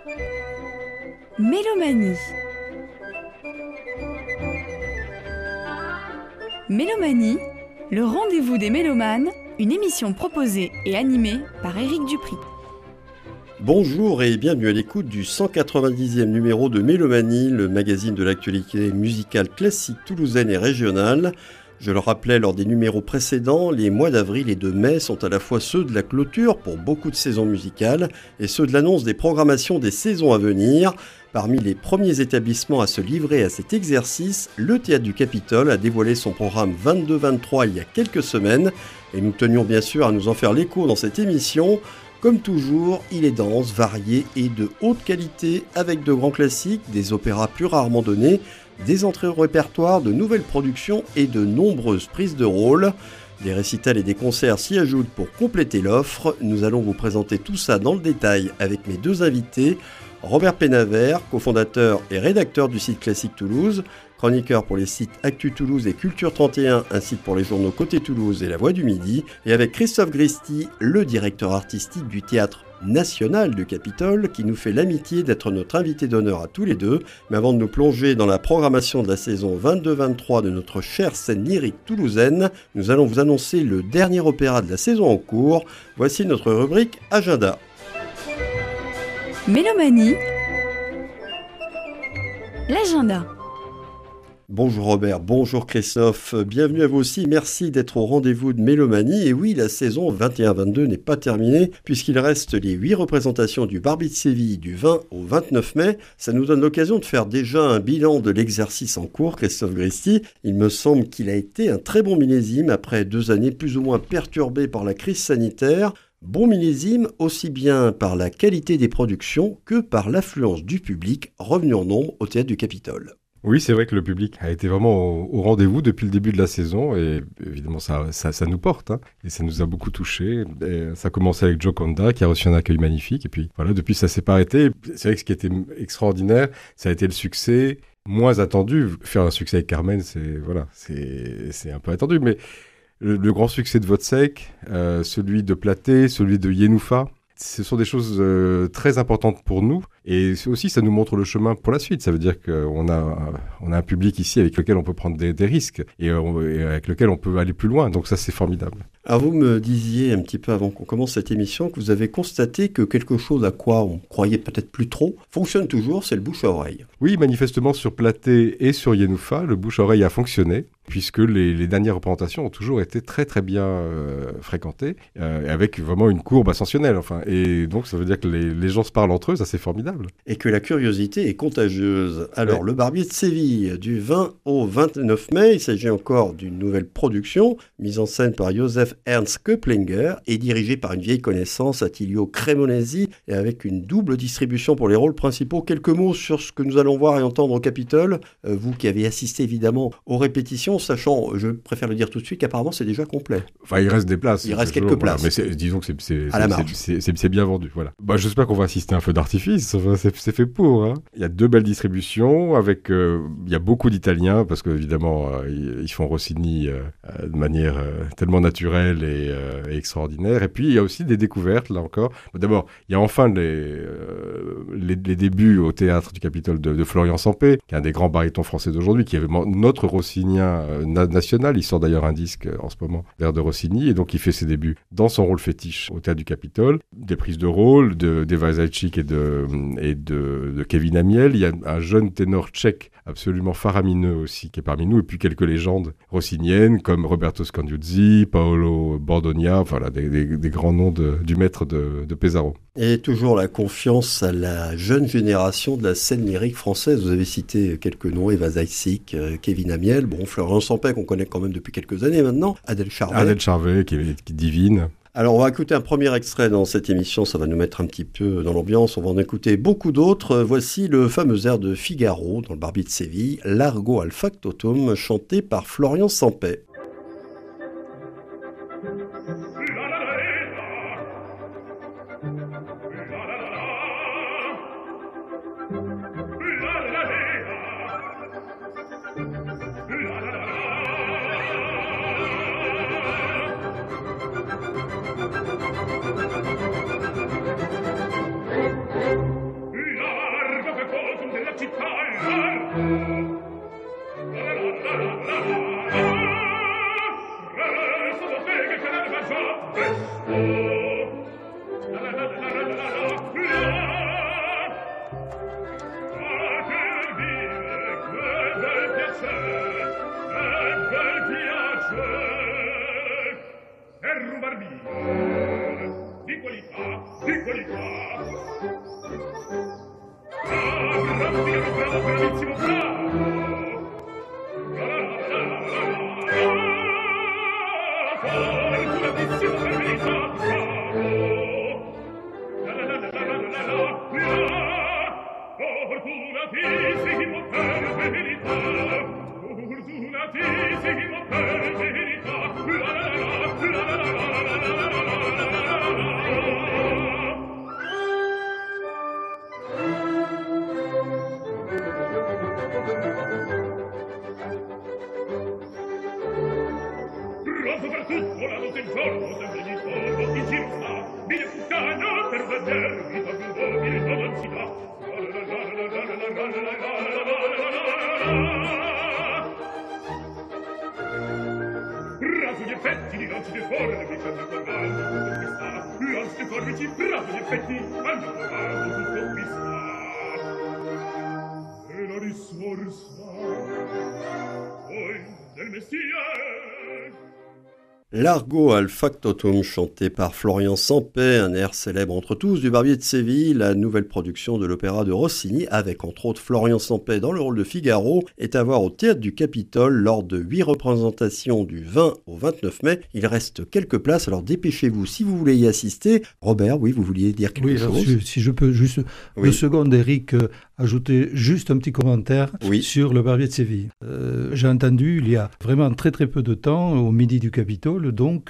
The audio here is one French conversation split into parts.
Mélomanie. Mélomanie, le rendez-vous des mélomanes, une émission proposée et animée par Éric Dupri. Bonjour et bienvenue à l'écoute du 190e numéro de Mélomanie, le magazine de l'actualité musicale classique toulousaine et régionale. Je le rappelais lors des numéros précédents, les mois d'avril et de mai sont à la fois ceux de la clôture pour beaucoup de saisons musicales et ceux de l'annonce des programmations des saisons à venir. Parmi les premiers établissements à se livrer à cet exercice, le Théâtre du Capitole a dévoilé son programme 22-23 il y a quelques semaines et nous tenions bien sûr à nous en faire l'écho dans cette émission. Comme toujours, il est dense, varié et de haute qualité avec de grands classiques, des opéras plus rarement donnés, des entrées au répertoire, de nouvelles productions et de nombreuses prises de rôle. Des récitals et des concerts s'y ajoutent pour compléter l'offre. Nous allons vous présenter tout ça dans le détail avec mes deux invités. Robert Pénavert, cofondateur et rédacteur du site Classique Toulouse, chroniqueur pour les sites Actu Toulouse et Culture 31, ainsi que pour les journaux Côté Toulouse et La Voix du Midi, et avec Christophe Gristi, le directeur artistique du Théâtre National du Capitole, qui nous fait l'amitié d'être notre invité d'honneur à tous les deux. Mais avant de nous plonger dans la programmation de la saison 22-23 de notre chère scène lyrique toulousaine, nous allons vous annoncer le dernier opéra de la saison en cours. Voici notre rubrique Agenda. Mélomanie, l'agenda. Bonjour Robert, bonjour Christophe, bienvenue à vous aussi, merci d'être au rendez-vous de Mélomanie. Et oui, la saison 21-22 n'est pas terminée puisqu'il reste les 8 représentations du Barbier de Séville du 20 au 29 mai. Ça nous donne l'occasion de faire déjà un bilan de l'exercice en cours, Christophe Gristi. Il me semble qu'il a été un très bon millésime après 2 années plus ou moins perturbées par la crise sanitaire. Bon millésime aussi bien par la qualité des productions que par l'affluence du public revenu en nombre au Théâtre du Capitole. Oui, c'est vrai que le public a été vraiment au rendez-vous depuis le début de la saison et évidemment ça nous porte et ça nous a beaucoup touchés. Et ça a commencé avec Gioconda qui a reçu un accueil magnifique et puis voilà, depuis ça s'est pas arrêté. C'est vrai que ce qui était extraordinaire, ça a été le succès moins attendu. Faire un succès avec Carmen, c'est un peu attendu, mais le grand succès de Wozzeck, celui de Platée, celui de Yenoufa, ce sont des choses très importantes pour nous et aussi ça nous montre le chemin pour la suite. Ça veut dire qu'on a un public ici avec lequel on peut prendre des risques et avec lequel on peut aller plus loin. Donc ça, c'est formidable. Alors vous me disiez un petit peu avant qu'on commence cette émission que vous avez constaté que quelque chose à quoi on croyait peut-être plus trop fonctionne toujours, c'est le bouche à oreille. Oui, manifestement sur Platée et sur Yenoufa, le bouche à oreille a fonctionné puisque les dernières représentations ont toujours été très très bien fréquentées avec vraiment une courbe ascensionnelle. Et donc ça veut dire que les gens se parlent entre eux, ça c'est formidable. Et que la curiosité est contagieuse. Alors Le Barbier de Séville, du 20 au 29 mai, il s'agit encore d'une nouvelle production mise en scène par Joseph Ernst Köplinger et dirigée par une vieille connaissance, Attilio Cremonesi, et avec une double distribution pour les rôles principaux. Quelques mots sur ce que nous allons voir et entendre au Capitole, vous qui avez assisté évidemment aux répétitions, sachant, je préfère le dire tout de suite, qu'apparemment c'est déjà complet. Il reste des places. Il reste quelques places. Mais disons que c'est bien vendu. Voilà. J'espère qu'on va assister à un feu d'artifice. C'est fait pour. Il y a 2 belles distributions avec. Il y a beaucoup d'Italiens parce qu'évidemment ils font Rossini de manière tellement naturelle et extraordinaire. Et puis il y a aussi des découvertes là encore. D'abord, il y a enfin les débuts au Théâtre du Capitole de Florian Sampé, qui est un des grands barytons français d'aujourd'hui, qui est notre Rossinien national. Il sort d'ailleurs un disque en ce moment vers de Rossini et donc il fait ses débuts dans son rôle fétiche au Théâtre du Capitole. Des prises de rôle d'Eva Zajcik et de Kevin Amiel. Il y a un jeune ténor tchèque absolument faramineux aussi qui est parmi nous et puis quelques légendes rossiniennes comme Roberto Scandiuzzi, Paolo Bordonia, des grands noms du maître de Pesaro. Et toujours la confiance à la jeune génération de la scène lyrique française. Vous avez cité quelques noms, Eva Zajcik, Kevin Amiel, Florian Sampé qu'on connaît quand même depuis quelques années maintenant, Adèle Charvet qui est divine. Alors on va écouter un premier extrait dans cette émission, ça va nous mettre un petit peu dans l'ambiance, on va en écouter beaucoup d'autres. Voici le fameux air de Figaro dans le Barbier de Séville, Largo al factotum, chanté par Florian Sampé. La Largo al factotum, chanté par Florian Sampey, un air célèbre entre tous du Barbier de Séville, la nouvelle production de l'opéra de Rossini, avec entre autres Florian Sampey dans le rôle de Figaro, est à voir au Théâtre du Capitole lors de 8 représentations du 20 au 29 mai. Il reste quelques places, alors dépêchez-vous si vous voulez y assister. Robert, oui, vous vouliez dire quelque chose ? Si je peux juste 2 secondes, Eric, ajouter juste un petit commentaire sur le Barbier de Séville. J'ai entendu, il y a vraiment très très peu de temps, au Midi du Capitole, donc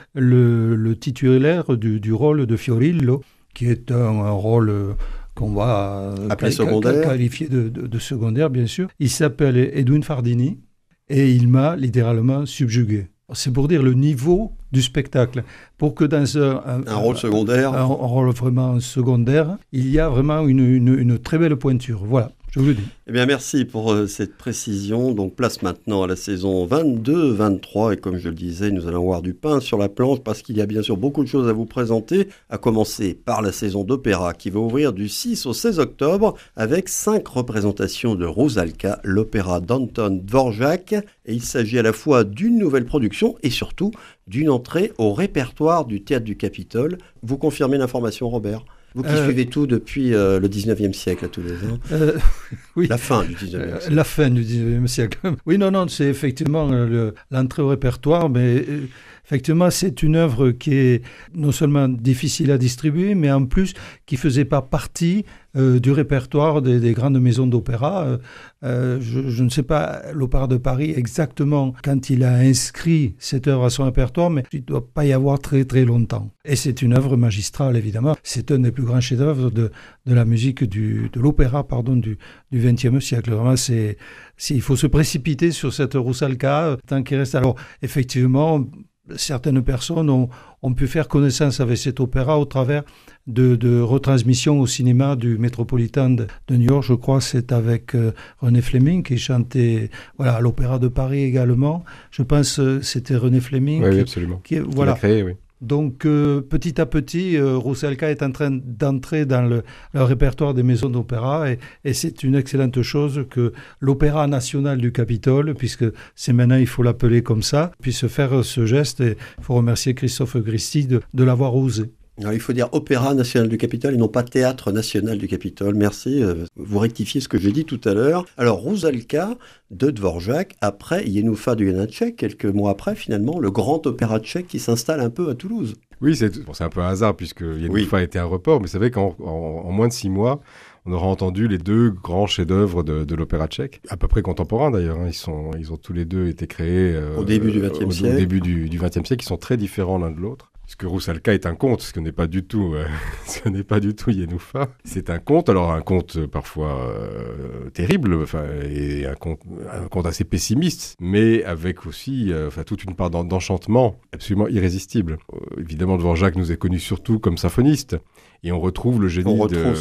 le titulaire du rôle de Fiorillo, qui est un rôle qu'on va qualifier de secondaire, bien sûr. Il s'appelle Edwin Fardini et il m'a littéralement subjugué. C'est pour dire le niveau du spectacle. Pour que dans un rôle secondaire, un rôle vraiment secondaire, il y a vraiment une très belle pointure. Voilà, je vous le dis. Eh bien, merci pour cette précision. Donc, place maintenant à la saison 22-23. Et comme je le disais, nous allons avoir du pain sur la planche parce qu'il y a bien sûr beaucoup de choses à vous présenter, à commencer par la saison d'opéra qui va ouvrir du 6 au 16 octobre avec 5 représentations de Rusalka, l'opéra d'Anton Dvorak. Et il s'agit à la fois d'une nouvelle production et surtout d'une entrée au répertoire du Théâtre du Capitole. Vous confirmez l'information, Robert ? Vous qui suivez tout depuis le 19e siècle à tous les ans. Oui. La fin du 19e siècle. La fin du 19e siècle. Oui, non, c'est effectivement l'entrée au répertoire, mais effectivement, c'est une œuvre qui est non seulement difficile à distribuer, mais en plus qui ne faisait pas partie du répertoire des grandes maisons d'opéra. Je ne sais pas, l'Opéra de Paris exactement quand il a inscrit cette œuvre à son répertoire, mais il ne doit pas y avoir très très longtemps. Et c'est une œuvre magistrale, évidemment. C'est un des plus grands chefs-d'œuvre de la musique de l'opéra du XXe siècle. Vraiment, il faut se précipiter sur cette Rusalka tant qu'il reste. Alors, effectivement, certaines personnes ont pu faire connaissance avec cet opéra au travers de retransmissions au cinéma du Metropolitan de New York. Je crois c'est avec René Fleming qui chantait à l'Opéra de Paris également. Je pense c'était René Fleming. Oui, absolument. Qui l'a créé, oui. Donc, petit à petit, Rusalka est en train d'entrer dans le répertoire des maisons d'opéra et c'est une excellente chose que l'Opéra national du Capitole, puisque c'est maintenant, il faut l'appeler comme ça, puisse faire ce geste. Et il faut remercier Christophe Gristi de l'avoir osé. Alors, il faut dire Opéra national du Capitole et non pas Théâtre national du Capitole. Merci, vous rectifiez ce que j'ai dit tout à l'heure. Alors, Rusalka de Dvorak, après Jenůfa du Janáček, quelques mois après, finalement, le grand opéra tchèque qui s'installe un peu à Toulouse. Oui, c'est un peu un hasard puisque Jenůfa était un report, mais c'est vrai qu'en moins de 6 mois, on aura entendu les 2 grands chefs-d'œuvre de l'opéra tchèque, à peu près contemporains d'ailleurs. Ils ont tous les 2 été créés au début du XXe siècle. Au début du XXe siècle, ils sont très différents l'un de l'autre. Parce que Rusalka est un conte, ce n'est pas du tout Yenoufa. C'est un conte, alors un conte parfois terrible, et un conte assez pessimiste, mais avec aussi toute une part d'enchantement absolument irrésistible. Évidemment, Dvorak nous est connu surtout comme symphoniste. Et on retrouve le génie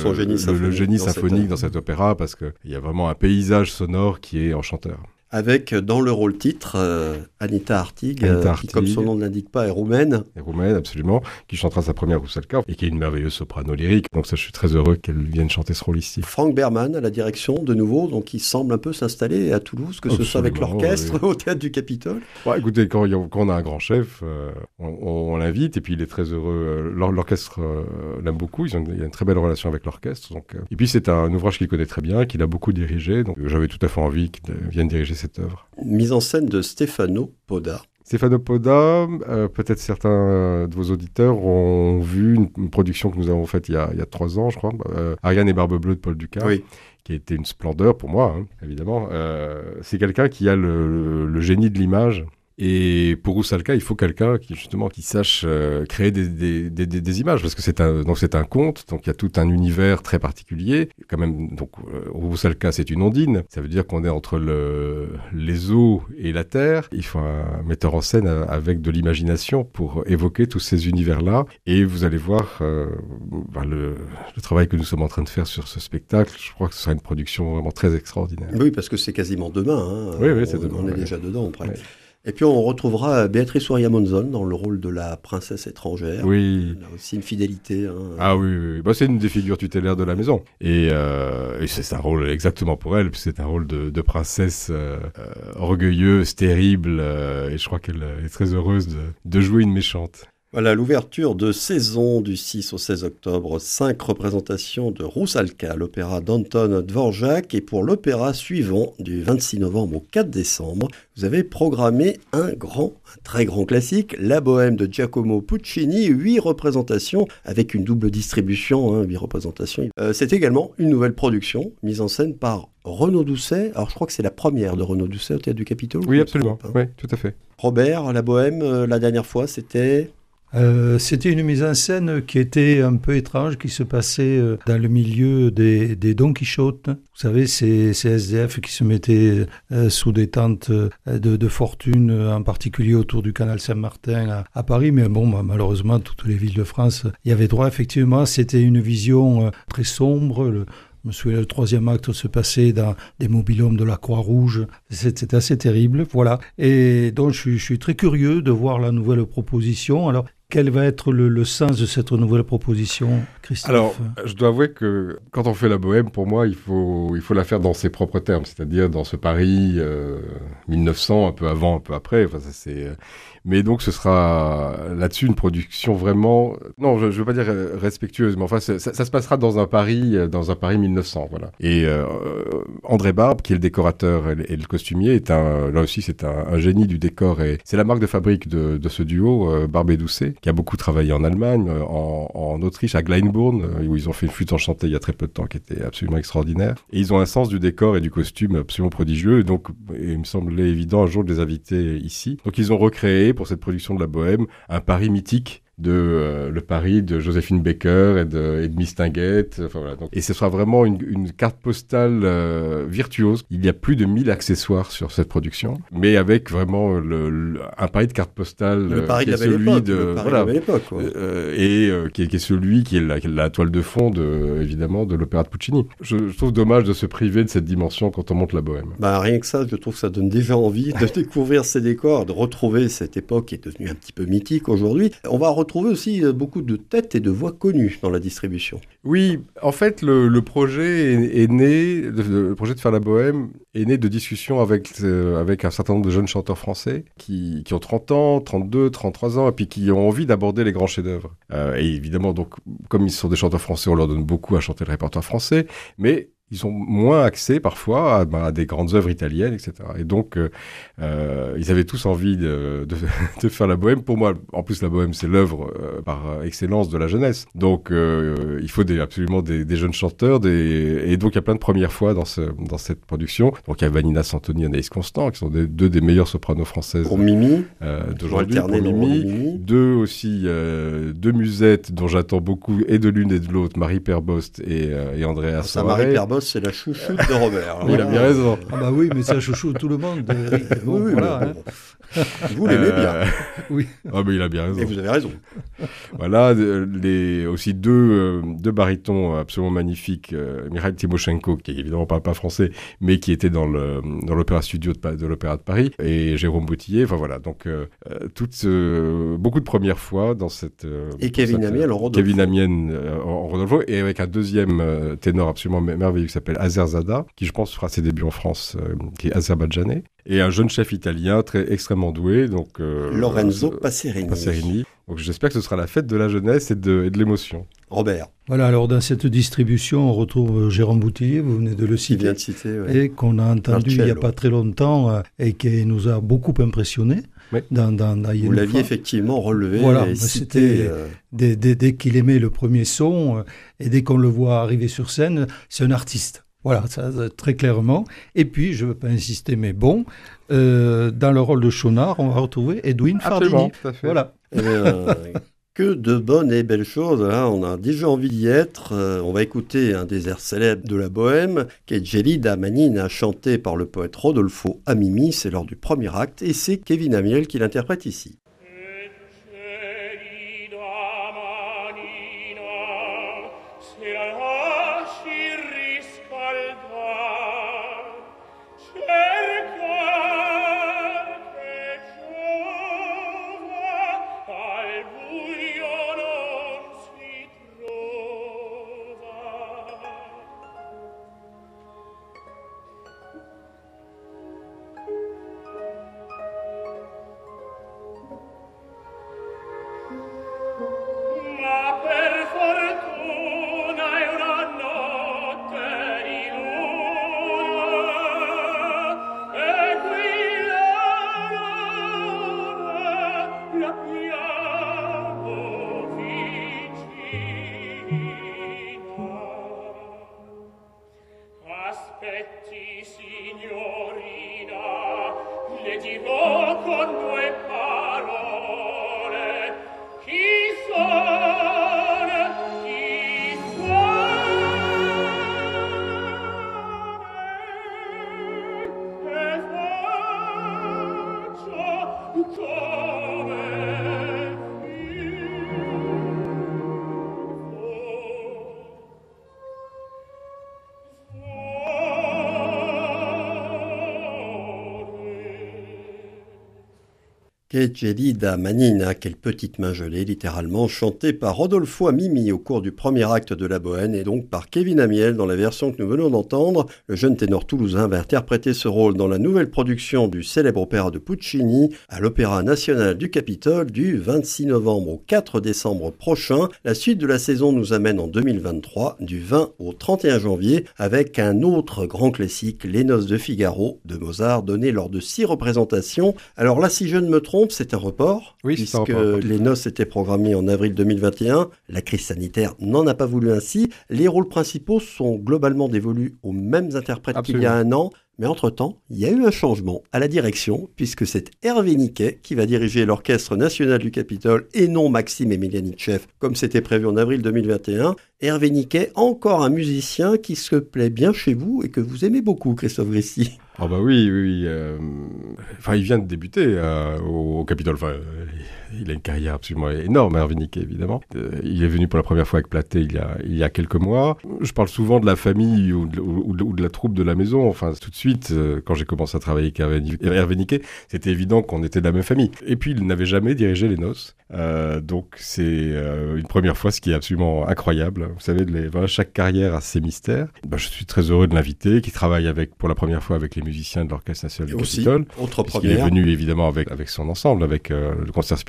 symphonique dans cet opéra, parce qu'il y a vraiment un paysage sonore qui est enchanteur. Avec, dans le rôle titre, Anita Artig, qui, comme son nom ne l'indique pas, est roumaine. Est roumaine, absolument, qui chantera sa première Rusalka, et qui est une merveilleuse soprano lyrique. Donc ça, je suis très heureux qu'elle vienne chanter ce rôle ici. Franck Berman à la direction, de nouveau, donc il semble un peu s'installer à Toulouse, que ce soit avec l'orchestre, au Théâtre du Capitole. Ouais, écoutez, quand on a un grand chef, on l'invite, et puis il est très heureux. L'orchestre l'aime beaucoup, il y a une très belle relation avec l'orchestre. Donc, et puis c'est un ouvrage qu'il connaît très bien, qu'il a beaucoup dirigé, donc j'avais tout à fait envie qu'il vienne diriger cette œuvre. Mise en scène de Stefano Poda. Stefano Poda, peut-être certains de vos auditeurs ont vu une production que nous avons faite il y a 3 ans, je crois, Ariane et Barbe Bleue de Paul Dukas, oui, qui a été une splendeur pour moi, évidemment. C'est quelqu'un qui a le génie de l'image. Et pour Rusalka, il faut quelqu'un qui sache créer des images, parce que c'est un conte, donc il y a tout un univers très particulier. Quand même, donc Rusalka, c'est une ondine, ça veut dire qu'on est entre les eaux et la terre. Il faut un metteur en scène avec de l'imagination pour évoquer tous ces univers-là. Et vous allez voir le travail que nous sommes en train de faire sur ce spectacle. Je crois que ce sera une production vraiment très extraordinaire. Oui, parce que c'est quasiment demain. Oui, c'est demain. On est déjà dedans, presque. Ouais. Et puis on retrouvera Béatrice Oria-Monzon dans le rôle de la princesse étrangère. Oui. Elle a aussi une fidélité. Ah oui. C'est une des figures tutélaires de la maison. Et c'est un rôle exactement pour elle. C'est un rôle de princesse orgueilleuse, terrible. Et je crois qu'elle est très heureuse de jouer une méchante. Voilà, l'ouverture de saison du 6 au 16 octobre, 5 représentations de Rusalka, l'opéra d'Anton Dvorak. Et pour l'opéra suivant, du 26 novembre au 4 décembre, vous avez programmé un très grand classique, La Bohème de Giacomo Puccini, 8 représentations avec une double distribution, 8 représentations. C'est également une nouvelle production, mise en scène par Renaud Doucet. Alors je crois que c'est la première de Renaud Doucet au Théâtre du Capitole. Oui, absolument. Oui, tout à fait. Robert, La Bohème, la dernière fois, c'était... C'était une mise en scène qui était un peu étrange, qui se passait dans le milieu des Don Quichotte. Vous savez, ces SDF qui se mettaient sous des tentes de fortune, en particulier autour du canal Saint-Martin à Paris. Mais bon, malheureusement, toutes les villes de France y avaient droit. Effectivement, c'était une vision très sombre. Je me souviens, le 3e acte se passait dans des mobil-hommes de la Croix-Rouge. C'était assez terrible, voilà. Et donc, je suis très curieux de voir la nouvelle proposition. Alors, quel va être le sens de cette nouvelle proposition, Christophe ? Alors, je dois avouer que quand on fait la Bohème, pour moi, il faut la faire dans ses propres termes, c'est-à-dire dans ce Paris 1900, un peu avant, un peu après. Enfin, ça, c'est... Mais donc, ce sera là-dessus une production vraiment... Non, je ne veux pas dire respectueuse, mais enfin, ça se passera dans un Paris 1900, voilà. Et André Barbe, qui est le décorateur et le costumier, là aussi, c'est un génie du décor. Et c'est la marque de fabrique de ce duo, Barbe et Doucet, qui a beaucoup travaillé en Allemagne, en Autriche, à Glyndebourne, où ils ont fait une flûte enchantée il y a très peu de temps, qui était absolument extraordinaire. Et ils ont un sens du décor et du costume absolument prodigieux. Et donc, il me semblait évident un jour de les inviter ici. Donc, ils ont recréé, pour cette production de la Bohème, un Paris mythique le Paris de Joséphine Baker et de Mistinguett. Enfin, voilà. Donc, et ce sera vraiment une carte postale virtuose. Il y a plus de 1000 accessoires sur cette production, mais avec vraiment un Paris de carte postale le Paris qui est celui de l'époque. Qui est celui qui est la toile de fond évidemment de l'opéra de Puccini. Je trouve dommage de se priver de cette dimension quand on monte la Bohème. Rien que ça, je trouve que ça donne déjà envie de découvrir ces décors, de retrouver cette époque qui est devenue un petit peu mythique aujourd'hui. On va retrouver aussi beaucoup de têtes et de voix connues dans la distribution. Oui, en fait, le projet est né, le projet de faire la Bohème est né de discussions avec un certain nombre de jeunes chanteurs français qui ont 30 ans, 32, 33 ans, et puis qui ont envie d'aborder les grands chefs-d'œuvre. Et évidemment, donc, comme ils sont des chanteurs français, on leur donne beaucoup à chanter le répertoire français, mais ils sont moins axés parfois à des grandes œuvres italiennes, etc. Et donc, ils avaient tous envie de faire la bohème. Pour moi, en plus, la bohème, c'est l'œuvre par excellence de la jeunesse. Donc, il faut absolument des jeunes chanteurs. Et donc, il y a plein de premières fois dans cette production. Donc, il y a Vanina Santoni et Anaïs Constant, qui sont deux des meilleures sopranos françaises pour Mimi, d'aujourd'hui. Pour Mimi. Deux musettes dont j'attends beaucoup, et de l'une et de l'autre, Marie Perbost et Andrea Soare. Marie Perbost, c'est la chouchoute de Robert. Il a bien raison. Ah bah oui, mais ça chouchoute tout le monde. Bon, oui, voilà, vous l'aimez bien. Oui. Ah mais il a bien raison. Et vous avez raison. Voilà, aussi deux barytons absolument magnifiques. Mikhail Timoshenko, qui est évidemment pas français, mais qui était dans l'opéra studio de l'Opéra de Paris, et Jérôme Boutillier. Enfin voilà, donc beaucoup de premières fois dans cette... et Kevin Amiel en Rodolfo. Kevin Amiel en Rodolfo, et avec un deuxième ténor absolument merveilleux qui s'appelle Azerzada, qui je pense fera ses débuts en France, qui est azerbaïdjanais, et un jeune chef italien extrêmement doué, donc Lorenzo Passerini. Donc j'espère que ce sera la fête de la jeunesse et de l'émotion. Robert. Voilà, alors dans cette distribution, on retrouve Jérôme Boutillier, vous venez de le citer, vient de citer, ouais. Et qu'on a entendu il n'y a pas très longtemps et qui nous a beaucoup impressionnés. Oui. Vous l'aviez effectivement relevé. Voilà, et c'était dès qu'il aimait le premier son et dès qu'on le voit arriver sur scène, c'est un artiste. Voilà, ça, très clairement. Et puis, je ne veux pas insister, mais bon, dans le rôle de Schaunard, on va retrouver Edwin Fardini. Tout à fait. Voilà. Que de bonnes et belles choses. Là, on a déjà envie d'y être. On va écouter un des airs célèbres de la bohème, qui est Gelida Manina, chanté par le poète Rodolfo Amimi. C'est lors du premier acte et c'est Kevin Amiel qui l'interprète ici. Che gelida manina, quelle petite main gelée, littéralement, chantée par Rodolfo Amimi au cours du premier acte de la bohème et donc par Kevin Amiel dans la version que nous venons d'entendre. Le jeune ténor toulousain va interpréter ce rôle dans la nouvelle production du célèbre opéra de Puccini à l'Opéra National du Capitole du 26 novembre au 4 décembre prochain. La suite de la saison nous amène en 2023, du 20 au 31 janvier, avec un autre grand classique, Les Noces de Figaro de Mozart, donné lors de 6 représentations. Alors là, si je ne me trompe, c'est un report, oui, puisque c'est un report. Les Noces étaient programmées en avril 2021. La crise sanitaire n'en a pas voulu ainsi. Les rôles principaux sont globalement dévolus aux mêmes interprètes qu'il y a un an. Mais entre-temps, il y a eu un changement à la direction, puisque c'est Hervé Niquet qui va diriger l'Orchestre National du Capitole et non Maxime Emelianitchev, comme c'était prévu en avril 2021. Hervé Niquet, encore un musicien qui se plaît bien chez vous et que vous aimez beaucoup, Christophe Grissi. Ah bah oui. Enfin, il vient de débuter au Capitole. Enfin, il a une carrière absolument énorme, Hervé Niquet, évidemment. Il est venu pour la première fois avec Platé il y a quelques mois. Je parle souvent de la famille ou de la troupe de la maison. Enfin, tout de suite, quand j'ai commencé à travailler avec Hervé Niquet, c'était évident qu'on était de la même famille. Et puis, il n'avait jamais dirigé les Noces. Donc, c'est une première fois, ce qui est absolument incroyable. Vous savez, chaque carrière a ses mystères. Je suis très heureux de l'inviter, qui travaille pour la première fois avec les musiciens de l'Orchestre National du Capitole. Autre première. Il est venu évidemment avec son ensemble, avec le concert Spirituel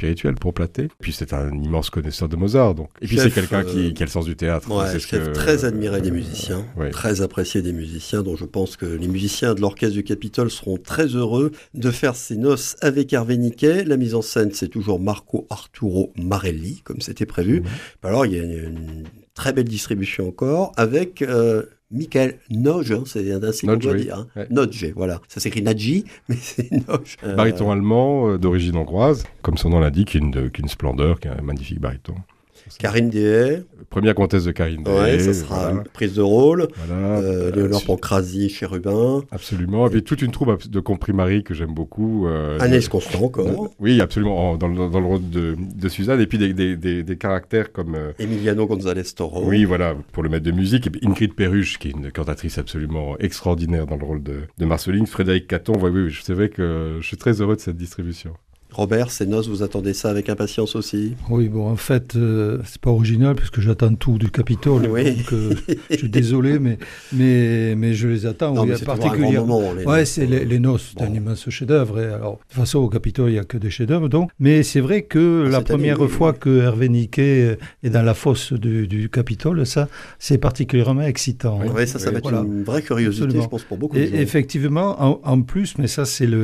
spirituel pour Platté. Puis c'est un immense connaisseur de Mozart. Donc. Et puis chef, c'est quelqu'un qui a le sens du théâtre. Ouais, chef très admiré des musiciens, très apprécié des musiciens, dont je pense que les musiciens de l'Orchestre du Capitole seront très heureux de faire ces noces avec Hervé Niquet. La mise en scène, c'est toujours Marco Arturo Marelli, comme c'était prévu. Alors, il y a une très belle distribution encore, avec Michael Noge, c'est ainsi qu'on doit dire. Noge, voilà. Ça s'écrit Nadji, mais c'est Noge. Baryton allemand, d'origine hongroise, comme son nom l'indique, qui une splendeur, qui est un magnifique baryton. Karine Dehaye. Première comtesse de Karine Dehaye. Ouais, ça sera une prise de rôle. Voilà. Léonore Pancrazi, Chérubin. Absolument. Et puis toute une troupe de comprimaries que j'aime beaucoup. Agnès Constant encore. Oui, absolument, dans le rôle de Suzanne. Et puis des caractères comme... Emiliano González Toro. Oui, voilà, pour le maître de musique. Et puis Ingrid Perruche, qui est une cantatrice absolument extraordinaire dans le rôle de Marceline. Frédéric Caton. Oui, c'est vrai que je suis très heureux de cette distribution. Robert, ces noces, vous attendez ça avec impatience aussi? Oui, bon, en fait, c'est pas original puisque j'attends tout du Capitole. Oui. Donc, je suis désolé, mais je les attends. Non, mais c'est particulièrement. C'est les noces, c'est un immense chef-d'œuvre. Alors, de toute façon, au Capitole, il n'y a que des chefs-d'œuvre. Donc, mais c'est vrai que la première fois que Hervé Niquet est dans la fosse du Capitole, ça, c'est particulièrement excitant. Oui, ça va être une vraie curiosité, absolument. Je pense, pour beaucoup de gens. Effectivement, en plus, mais ça,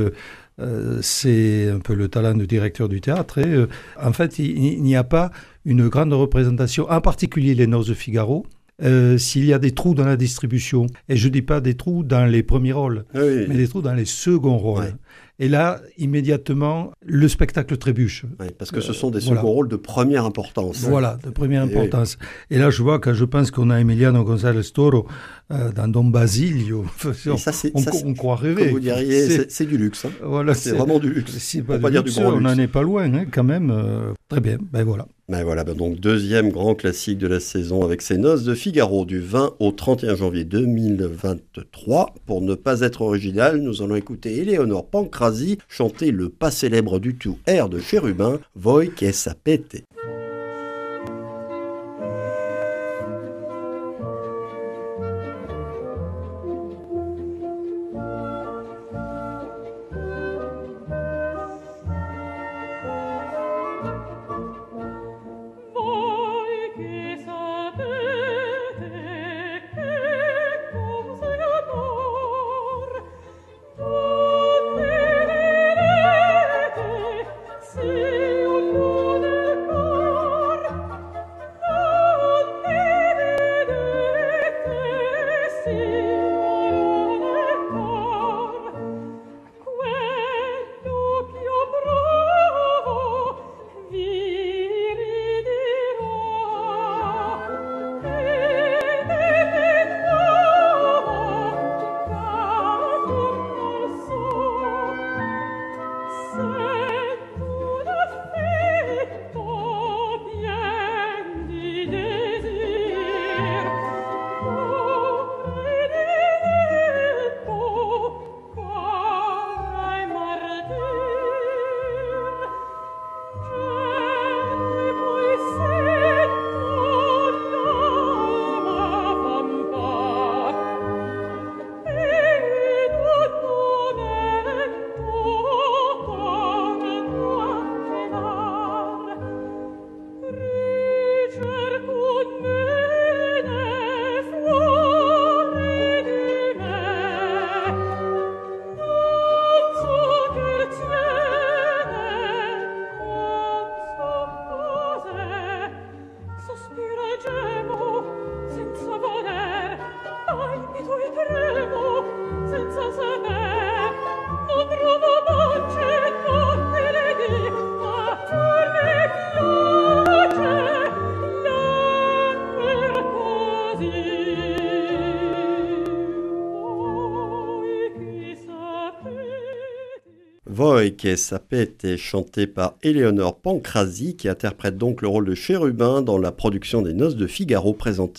c'est un peu le talent du directeur du théâtre. Et, en fait, il n'y a pas une grande représentation, en particulier les Noces de Figaro, s'il y a des trous dans la distribution. Et je ne dis pas des trous dans les premiers rôles, mais des trous dans les seconds rôles. Ouais. Et là, immédiatement, le spectacle trébuche. Oui, parce que ce sont des seconds rôles de première importance. Voilà, de première importance. Et là, je vois, quand je pense qu'on a Emiliano González Toro dans Don Basilio, on croit rêver. Comme vous diriez, c'est du luxe. Hein. Voilà, c'est vraiment du luxe. C'est pas dire luxe, du gros luxe. On n'en est pas loin, quand même. Très bien, voilà. Donc deuxième grand classique de la saison avec ces Noces de Figaro du 20 au 31 janvier 2023. Pour ne pas être original, nous allons écouter Éléonore Pancrazi chanter le pas célèbre du tout air de Chérubin, Voi che sapete. Voi che sapete est chanté par Éléonore Pancrazi qui interprète donc le rôle de Chérubin dans la production des Noces de Figaro présentée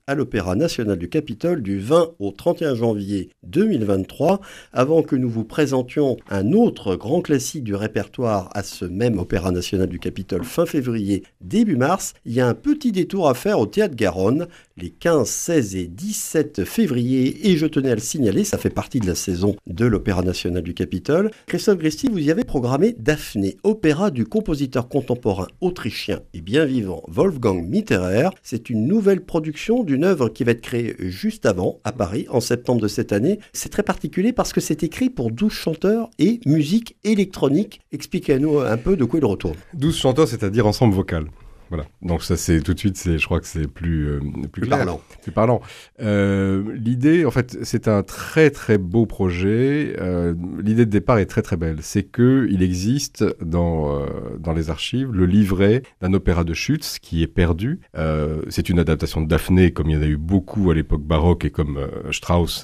à l'Opéra national du Capitole du 20 au 31 janvier 2023. Avant que nous vous présentions un autre grand classique du répertoire à ce même Opéra national du Capitole fin février, début mars, il y a un petit détour à faire au Théâtre Garonne les 15, 16 et 17 février, et je tenais à le signaler, ça fait partie de la saison de l'Opéra national du Capitole. Christophe Gresti, vous y avez programmé Daphné, opéra du compositeur contemporain autrichien et bien vivant Wolfgang Mitterer. C'est une nouvelle production d'une œuvre qui va être créée juste avant, à Paris, en septembre de cette année. C'est très particulier parce que c'est écrit pour 12 chanteurs et musique électronique. Expliquez-nous un peu de quoi il retourne. 12 chanteurs, c'est-à-dire ensemble vocal. Voilà. Donc ça, c'est tout de suite, je crois que c'est plus parlant. Plus parlant. L'idée, en fait, c'est un très très beau projet. L'idée de départ est très très belle. C'est que il existe dans les archives le livret d'un opéra de Schütz qui est perdu. C'est une adaptation de Daphné, comme il y en a eu beaucoup à l'époque baroque et comme Strauss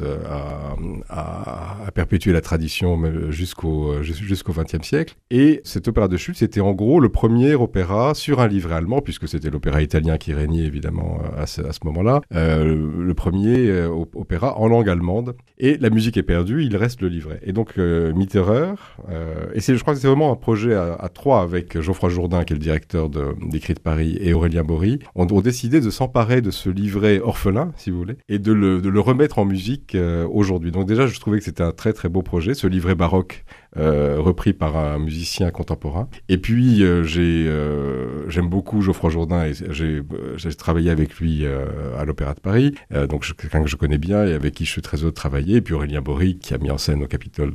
a perpétué la tradition jusqu'au XXe siècle. Et cet opéra de Schütz était en gros le premier opéra sur un livret allemand, puisque c'était l'opéra italien qui régnait évidemment à ce moment-là, le premier opéra en langue allemande. Et la musique est perdue, il reste le livret. Et donc Mitterer, et je crois que c'est vraiment un projet à trois avec Geoffroy Jourdain, qui est le directeur des Cris de Paris, et Aurélien Bory, ont décidé de s'emparer de ce livret orphelin, si vous voulez, et de le remettre en musique aujourd'hui. Donc déjà, je trouvais que c'était un très très beau projet, ce livret baroque repris par un musicien contemporain. Et puis j'aime beaucoup Geoffroy Jourdain et j'ai travaillé avec lui à l'Opéra de Paris, donc quelqu'un que je connais bien et avec qui je suis très heureux de travailler. Et puis Aurélien Bory qui a mis en scène au Capitole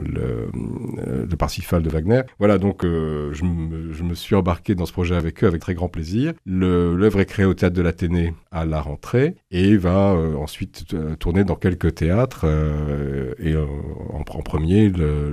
le Parsifal de Wagner. Voilà, donc je me suis embarqué dans ce projet avec eux avec très grand plaisir. L'œuvre est créée au Théâtre de l'Athénée à la rentrée et va ensuite tourner dans quelques théâtres et en premier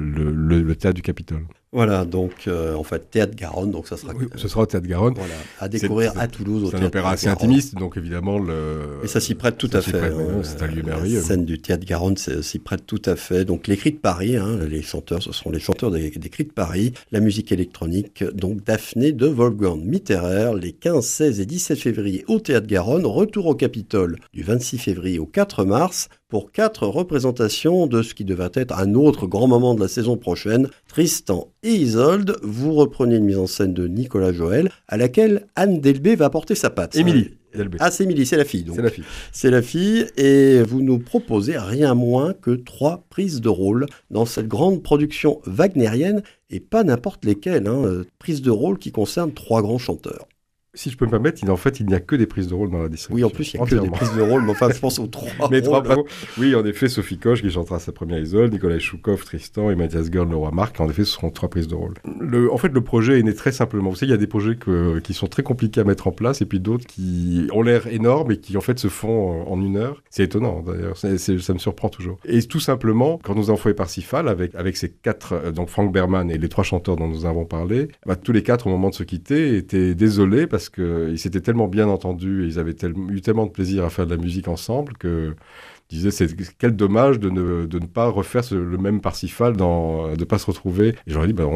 le Théâtre du Capitole. Voilà, donc en fait, Théâtre Garonne, donc ça sera... Oui, ce sera au Théâtre Garonne. Voilà, à découvrir à Toulouse au Théâtre Garonne. C'est un opéra assez intimiste, donc évidemment... Et ça s'y prête tout à fait. C'est un lieu merveilleux. La scène du Théâtre Garonne s'y prête tout à fait. Donc les Cris de Paris, les chanteurs, ce sont les chanteurs des Cris de Paris. La musique électronique, donc Daphné de Wolfgang Mitterer, les 15, 16 et 17 février au Théâtre Garonne. Retour au Capitole du 26 février au 4 mars. Pour 4 représentations de ce qui devait être un autre grand moment de la saison prochaine, Tristan et Isolde. Vous reprenez une mise en scène de Nicolas Joël, à laquelle Anne Delbé va porter sa patte. Émilie Delbé. Ah, c'est Émilie, c'est la fille. Donc. C'est la fille. C'est la fille, et vous nous proposez rien moins que 3 prises de rôle dans cette grande production wagnérienne, et pas n'importe lesquelles, prises de rôle qui concernent 3 grands chanteurs. Si je peux me permettre, il n'y a que des prises de rôle dans la distribution. Oui, en plus, il n'y a que des prises de rôle, mais enfin, je pense aux 3 mais rôles. 3 oui, en effet, Sophie Koch qui chantera sa première Isolde, Nicolas Choukov, Tristan et Mathias Görl, le roi Marc. En effet, ce seront 3 prises de rôle. En fait, le projet est né très simplement. Vous savez, il y a des projets qui sont très compliqués à mettre en place et puis d'autres qui ont l'air énormes et qui, en fait, se font en 1 heure. C'est étonnant, d'ailleurs. Ça me surprend toujours. Et tout simplement, quand nous avons fait Parsifal, avec ces 4, donc Frank Berman et les 3 chanteurs dont nous avons parlé, tous les 4, au moment de se quitter, étaient désolés parce qu'ils s'étaient tellement bien entendus et ils avaient eu tellement de plaisir à faire de la musique ensemble que je disais, quel dommage de ne pas refaire le même Parsifal, de ne pas se retrouver. Et j'aurais dit,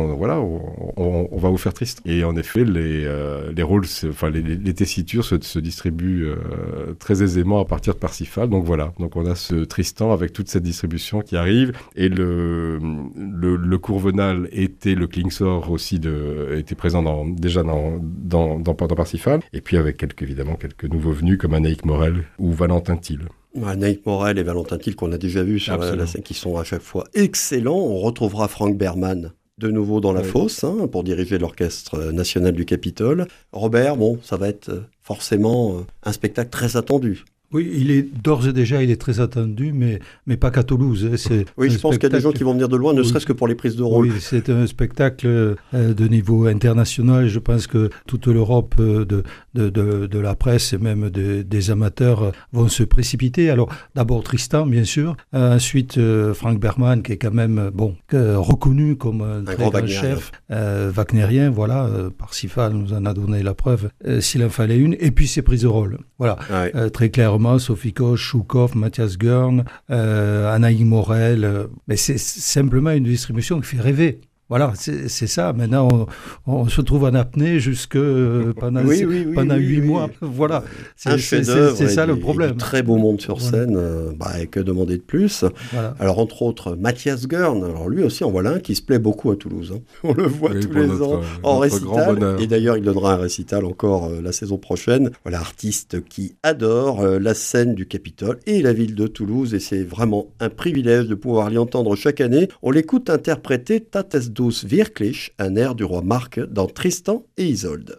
on va vous faire Tristan. Et en effet, les rôles, les tessitures se distribuent très aisément à partir de Parsifal. Donc voilà, donc on a ce Tristan avec toute cette distribution qui arrive. Et le Courvenal était, le Klingsor aussi, était présent déjà dans Parsifal. Et puis avec quelques nouveaux venus comme Anaïk Morel ou Valentin Thiel. Anaïk Morel et Valentin Thiel qu'on a déjà vus sur la scène, qui sont à chaque fois excellents. On retrouvera Frank Berman de nouveau dans la fosse pour diriger l'Orchestre national du Capitole. Robert, ça va être forcément un spectacle très attendu. Oui, il est d'ores et déjà très attendu, mais pas qu'à Toulouse. Oui, je pense qu'il y a des gens qui vont venir de loin, ne serait-ce que pour les prises de rôle. Oui, c'est un spectacle de niveau international. Je pense que toute l'Europe de la presse et même des amateurs vont se précipiter. Alors, d'abord Tristan, bien sûr. Ensuite, Frank Berman, qui est quand même reconnu comme un très grand chef wagnérien. Voilà, Parsifal nous en a donné la preuve s'il en fallait une. Et puis, ses prises de rôle. Voilà, très clairement. Sophie Koch, Choukov, Mathias Görn, Anaïk Morel. Mais c'est simplement une distribution qui fait rêver. Voilà, c'est ça. Maintenant, on se trouve en apnée pendant 8 mois. Voilà, c'est ça le problème. Très beau monde sur scène, que demander de plus. Voilà. Alors, entre autres, Mathias Gurn, alors lui aussi en voilà un qui se plaît beaucoup à Toulouse. Hein. On le voit tous les ans en récital. Et d'ailleurs, il donnera un récital encore la saison prochaine. Voilà, artiste qui adore la scène du Capitole et la ville de Toulouse. Et c'est vraiment un privilège de pouvoir l'y entendre chaque année. On l'écoute interpréter Tates dos Wirklich, un air du roi Marc dans Tristan et Isolde.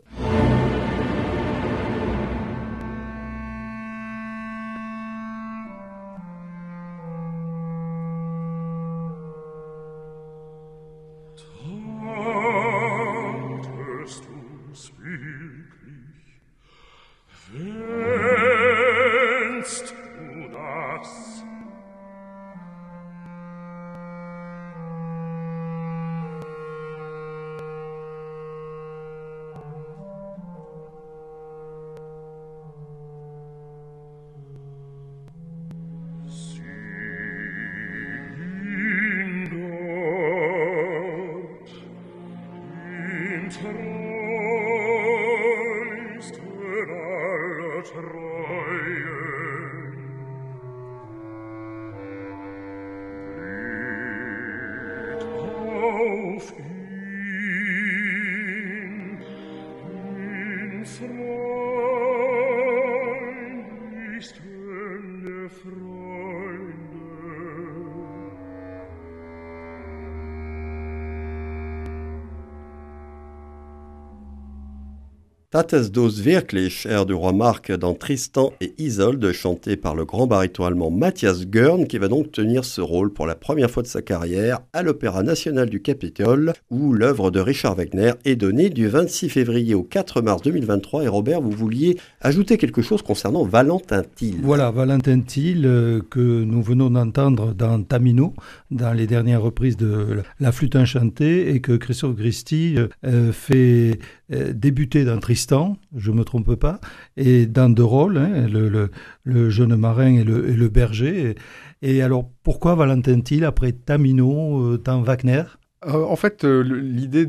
Tates dos Wirklich, air du roi Marc dans Tristan et Isolde, chanté par le grand baryton allemand Mathias Gurn, qui va donc tenir ce rôle pour la première fois de sa carrière à l'Opéra national du Capitole, où l'œuvre de Richard Wagner est donnée du 26 février au 4 mars 2023. Et Robert, vous vouliez ajouter quelque chose concernant Valentin Thiel. Voilà, Valentin Thiel, que nous venons d'entendre dans Tamino, dans les dernières reprises de La Flûte enchantée, et que Christophe Christie fait débuter dans Tristan, je ne me trompe pas, et dans deux rôles, hein, le jeune marin et le berger. Et alors, pourquoi Valentin Thiel après Tamino, dans Wagner ? En fait, l'idée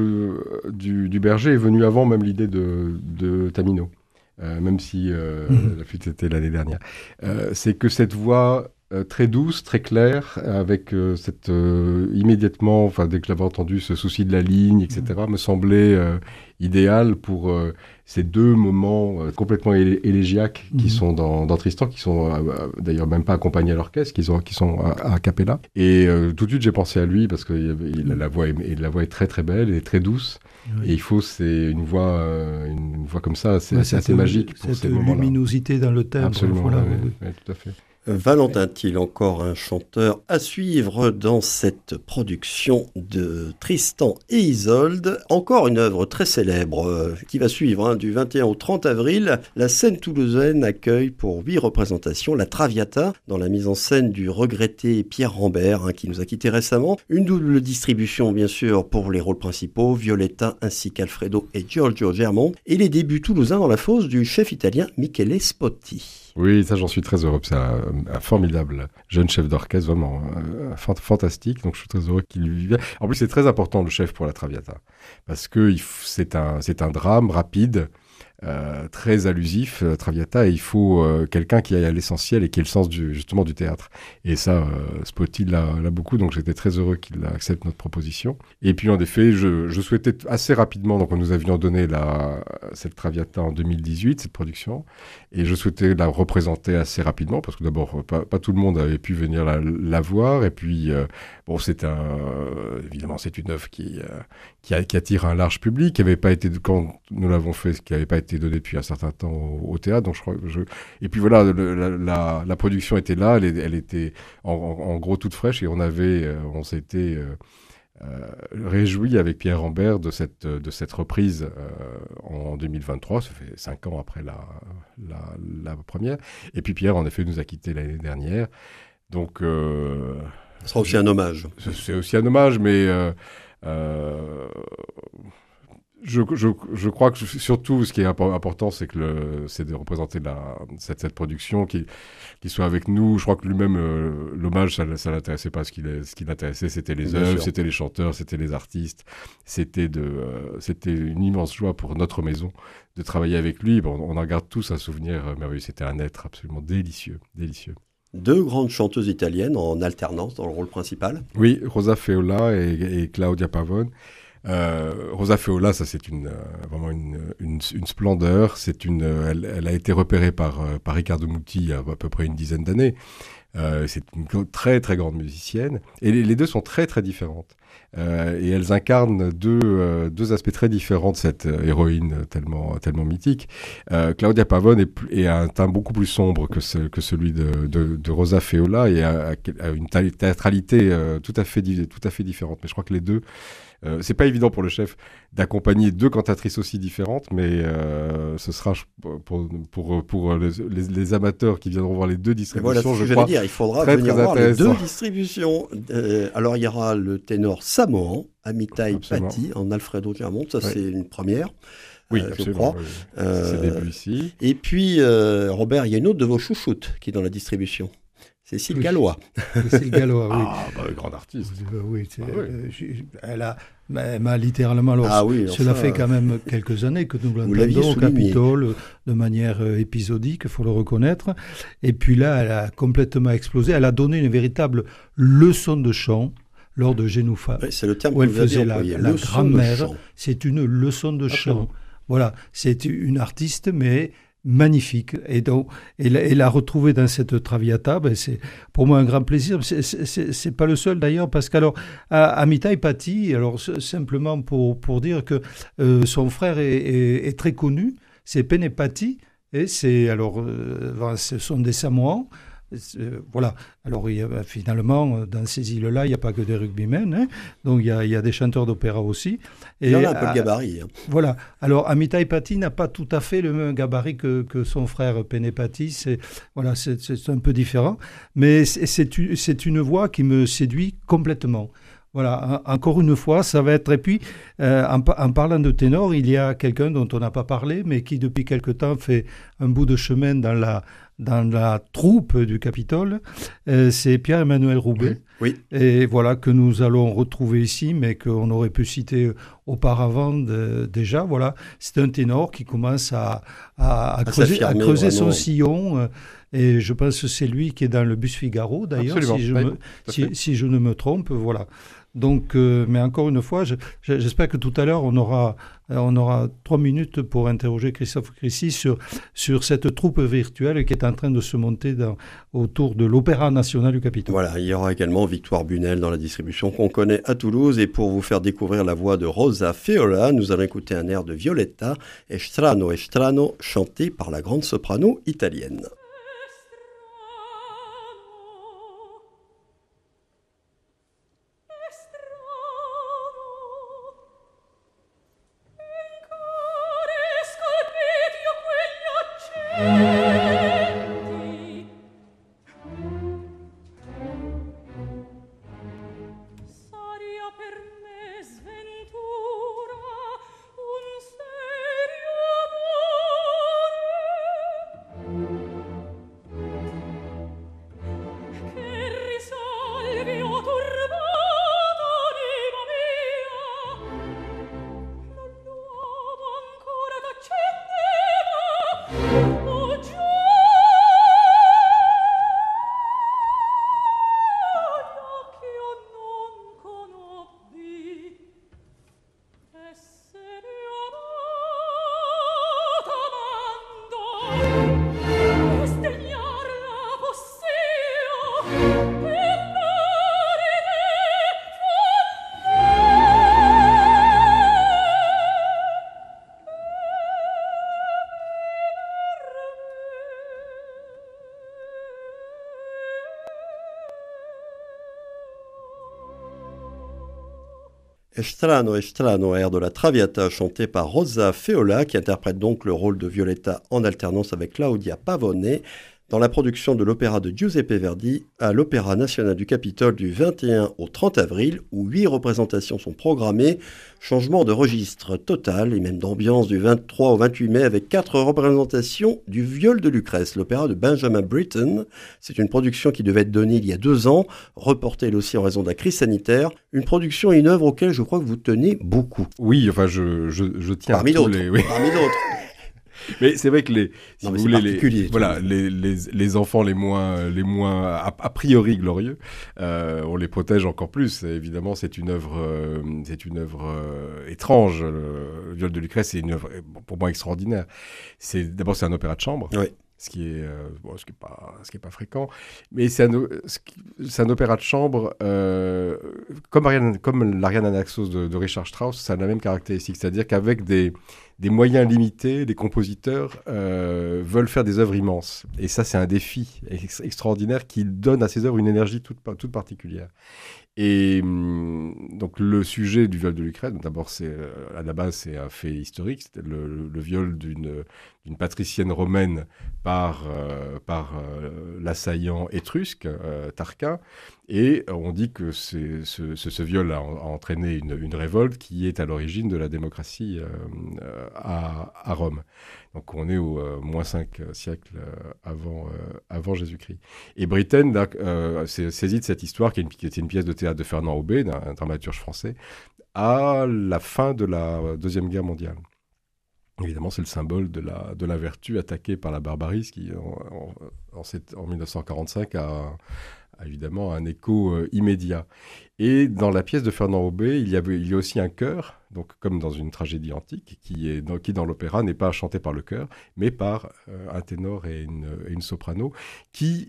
du berger est venue avant même l'idée de Tamino, même si la flûte était l'année dernière. C'est que cette voix très douce, très claire, avec immédiatement, dès que j'avais entendu ce souci de la ligne, etc., me semblait idéal pour ces deux moments complètement élégiaques qui sont dans Tristan, qui sont d'ailleurs même pas accompagnés à l'orchestre, qui sont à cappella. Et tout de suite, j'ai pensé à lui parce que la voix est très très belle et très douce. Oui. Et c'est une voix comme ça, c'est assez magique pour ces moments-là. Cette luminosité dans le thème. Absolument, voilà, oui, tout à fait. Valentin Thiel, encore un chanteur à suivre dans cette production de Tristan et Isolde. Encore une œuvre très célèbre qui va suivre du 21 au 30 avril. La scène toulousaine accueille pour 8 représentations la Traviata dans la mise en scène du regretté Pierre Rambert qui nous a quittés récemment. Une double distribution bien sûr pour les rôles principaux, Violetta ainsi qu'Alfredo et Giorgio Germont. Et les débuts toulousains dans la fosse du chef italien Michele Spotti. Oui, ça j'en suis très heureux. C'est un formidable jeune chef d'orchestre, vraiment fantastique. Donc je suis très heureux qu'il vive. En plus, c'est très important le chef pour la Traviata, parce que c'est un drame rapide, très allusif, Traviata, et il faut quelqu'un qui aille à l'essentiel et qui ait le sens justement du théâtre. Et ça, Spotti l'a beaucoup, donc j'étais très heureux qu'il accepte notre proposition. Et puis en effet, je souhaitais assez rapidement, donc nous avions donné cette Traviata en 2018, cette production, et je souhaitais la représenter assez rapidement, parce que d'abord, pas tout le monde avait pu venir la voir, et puis, évidemment, c'est une œuvre qui attire un large public, qui n'avait pas été, quand nous l'avons fait, qui n'avait pas été donné depuis un certain temps au théâtre, donc et puis voilà, la production était là, elle était en gros toute fraîche, et on s'était réjoui avec Pierre Rambert de cette reprise en 2023, ça fait 5 ans après la première, et puis Pierre en effet nous a quittés l'année dernière, donc ce sera aussi un hommage. C'est aussi un hommage, mais Je crois que surtout, ce qui est important, c'est de représenter cette production qui soit avec nous. Je crois que lui-même, l'hommage, ça l'intéressait pas. Ce qui l'intéressait, c'était les œuvres, c'était les chanteurs, c'était les artistes. C'était une immense joie pour notre maison de travailler avec lui. Bon, on en garde tous un souvenir merveilleux. C'était un être absolument délicieux. Deux grandes chanteuses italiennes en alternance dans le rôle principal. Oui, Rosa Feola et Claudia Pavone. Rosa Feola, ça c'est vraiment une splendeur. Elle a été repérée par Riccardo Muti il y a à peu près une dizaine d'années. C'est une très très grande musicienne. Et les deux sont très très différentes. Et elles incarnent deux aspects très différents de cette héroïne tellement mythique. Claudia Pavone a un teint beaucoup plus sombre que celui de Rosa Feola et a une théâtralité tout à fait différente. Mais je crois que les deux, c'est pas évident pour le chef d'accompagner deux cantatrices aussi différentes, mais ce sera pour les amateurs qui viendront voir les deux distributions. Voilà ce que j'allais dire, il faudra venir voir les deux distributions. Alors il y aura le ténor samoan, Amitai Patti, en Alfredo Giamont, ça c'est une première. Oui, je crois. Oui. C'est le début ici. Et puis, Robert, il y a une autre de vos chouchoutes qui est dans la distribution. Cécile Gallois. Cécile Gallois, oui. Ah, grande artiste. Oui, elle m'a littéralement... cela fait quand même quelques années que nous l'entendons au Capitole de manière épisodique, il faut le reconnaître. Et puis là, elle a complètement explosé. Elle a donné une véritable leçon de chant lors de Génoufa. Oui, c'est le terme où elle faisait la grammaire. C'est une leçon de chant. Voilà, c'est une artiste, mais magnifique. Et donc, et la retrouver dans cette Traviata, c'est pour moi un grand plaisir. C'est pas le seul d'ailleurs, parce qu'alors, Amitai Patti, alors simplement pour dire que son frère est très connu, c'est Pene Patti, et ce sont des Samoans. Voilà. Alors, finalement, dans ces îles-là, il n'y a pas que des rugbymen. Hein. Donc, il y a des chanteurs d'opéra aussi. Et il y en a un peu de gabarit. Hein. Voilà. Alors, Amitai Patti n'a pas tout à fait le même gabarit que son frère Pene Patti. C'est un peu différent. Mais c'est une voix qui me séduit complètement. Voilà, encore une fois, ça va être... Et puis, en parlant de ténor, il y a quelqu'un dont on n'a pas parlé, mais qui, depuis quelque temps, fait un bout de chemin dans la troupe du Capitole. C'est Pierre-Emmanuel Roubaix. Oui. Et voilà, que nous allons retrouver ici, mais qu'on aurait pu citer auparavant déjà. Voilà, c'est un ténor qui commence à creuser son sillon. Et je pense que c'est lui qui est dans le Bus Figaro, d'ailleurs, si je ne me trompe. Voilà. Donc, mais encore une fois, j'espère que tout à l'heure, on aura 3 minutes pour interroger Christophe Crissy sur cette troupe virtuelle qui est en train de se monter autour de l'Opéra National du Capitole. Voilà, il y aura également Victoire Bunel dans la distribution qu'on connaît à Toulouse. Et pour vous faire découvrir la voix de Rosa Feola, nous allons écouter un air de Violetta, È strano, chanté par la grande soprano italienne. È strano, air de la Traviata chanté par Rosa Feola qui interprète donc le rôle de Violetta en alternance avec Claudia Pavone dans la production de l'opéra de Giuseppe Verdi à l'Opéra National du Capitole du 21 au 30 avril, où 8 représentations sont programmées. Changement de registre total et même d'ambiance du 23 au 28 mai avec 4 représentations du Viol de Lucrèce, l'opéra de Benjamin Britten. C'est une production qui devait être donnée il y a 2 ans, reportée elle aussi en raison de la crise sanitaire. Une production et une œuvre auxquelles je crois que vous tenez beaucoup. Oui, enfin je tiens parmi à tous d'autres. Oui. Parmi d'autres. Mais c'est vrai que les enfants les moins a priori glorieux, on les protège encore plus. Et évidemment, c'est une œuvre étrange. Le Viol de Lucrèce, c'est une œuvre pour moi extraordinaire. D'abord c'est un opéra de chambre. Oui. Ce qui est pas fréquent, mais c'est un opéra de chambre comme l'Ariane Anaxos de Richard Strauss, ça a la même caractéristique, c'est-à-dire qu'avec des moyens limités, les compositeurs veulent faire des œuvres immenses, et ça c'est un défi extraordinaire qui donne à ces œuvres une énergie toute particulière. Et donc le sujet du viol de Lucrèce, d'abord à la base c'est un fait historique, c'était le viol d'une patricienne romaine par l'assaillant étrusque Tarquin, et on dit que ce viol a entraîné une révolte qui est à l'origine de la démocratie à Rome. Donc on est au moins 5 siècles avant Jésus-Christ. Et Britten saisit de cette histoire qui était une pièce de théâtre de Fernand Aubé, un dramaturge français, à la fin de la Deuxième Guerre mondiale. Évidemment, c'est le symbole de la vertu attaquée par la barbarie, ce qui en 1945 a évidemment un écho immédiat. Et dans la pièce de Fernand Aubé, il y a aussi un chœur, donc comme dans une tragédie antique, qui dans l'opéra n'est pas chanté par le chœur, mais par un ténor et une soprano, qui,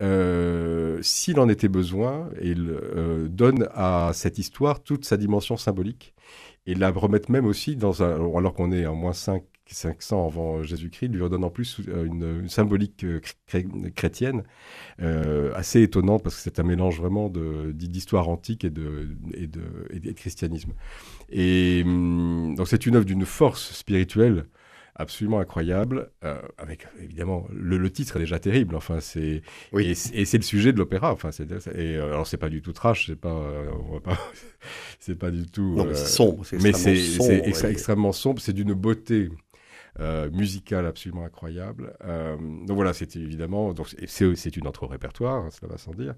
s'il en était besoin, donne à cette histoire toute sa dimension symbolique, et la remettent même aussi alors qu'on est en moins 500 avant Jésus-Christ, lui redonne en plus une symbolique chrétienne assez étonnante, parce que c'est un mélange vraiment d'histoire antique et de christianisme. Et donc c'est une œuvre d'une force spirituelle absolument incroyable, avec évidemment le titre est déjà terrible, enfin oui. et c'est le sujet de l'opéra, enfin alors c'est pas du tout trash, c'est pas c'est pas du tout non, mais c'est sombre, c'est extrêmement sombre, c'est d'une beauté musicale absolument incroyable. Donc voilà, c'était évidemment, c'est une entrée au répertoire, cela va sans dire.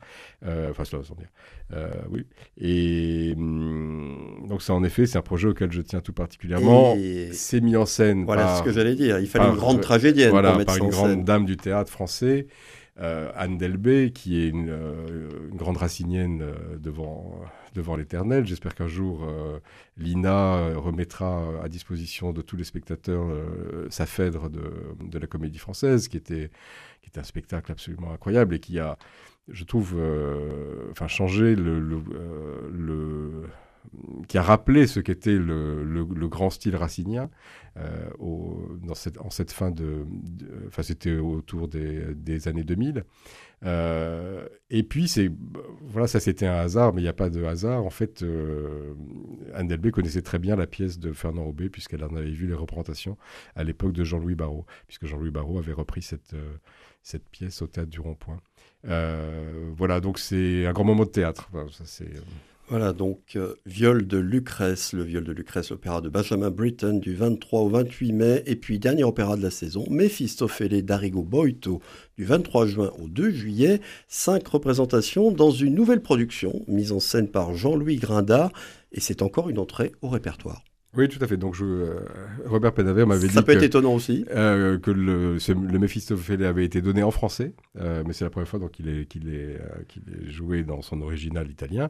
Oui. Et donc ça, en effet, c'est un projet auquel je tiens tout particulièrement. C'est mis en scène ce que j'allais dire. Il fallait une grande tragédienne pour mettre par ça en une grande scène. dame du théâtre français, Anne Delbé, qui est une grande racinienne devant l'éternel. J'espère qu'un jour, l'INA remettra à disposition de tous les spectateurs sa phèdre de la Comédie Française, qui était un spectacle absolument incroyable et qui a, je trouve, changé qui a rappelé ce qu'était le grand style racinien en cette fin c'était autour des années 2000. Et puis ça c'était un hasard, mais il n'y a pas de hasard. En fait, Anne Delbé connaissait très bien la pièce de Fernand Aubé, puisqu'elle en avait vu les représentations à l'époque de Jean-Louis Barrault, puisque Jean-Louis Barrault avait repris cette pièce au Théâtre du Rond-Point. Voilà, donc c'est un grand moment de théâtre. Voilà, donc Viol de Lucrèce, le Viol de Lucrèce, opéra de Benjamin Britten du 23 au 28 mai, et puis dernier opéra de la saison, Méphistophélès d'Arrigo Boito du 23 juin au 2 juillet, 5 représentations dans une nouvelle production, mise en scène par Jean-Louis Grindard, et c'est encore une entrée au répertoire. Oui, tout à fait. Donc, Robert Penaver m'avait dit ça peut être étonnant aussi. Que le Méphistophélès avait été donné en français, mais c'est la première fois qu'il est joué dans son original italien.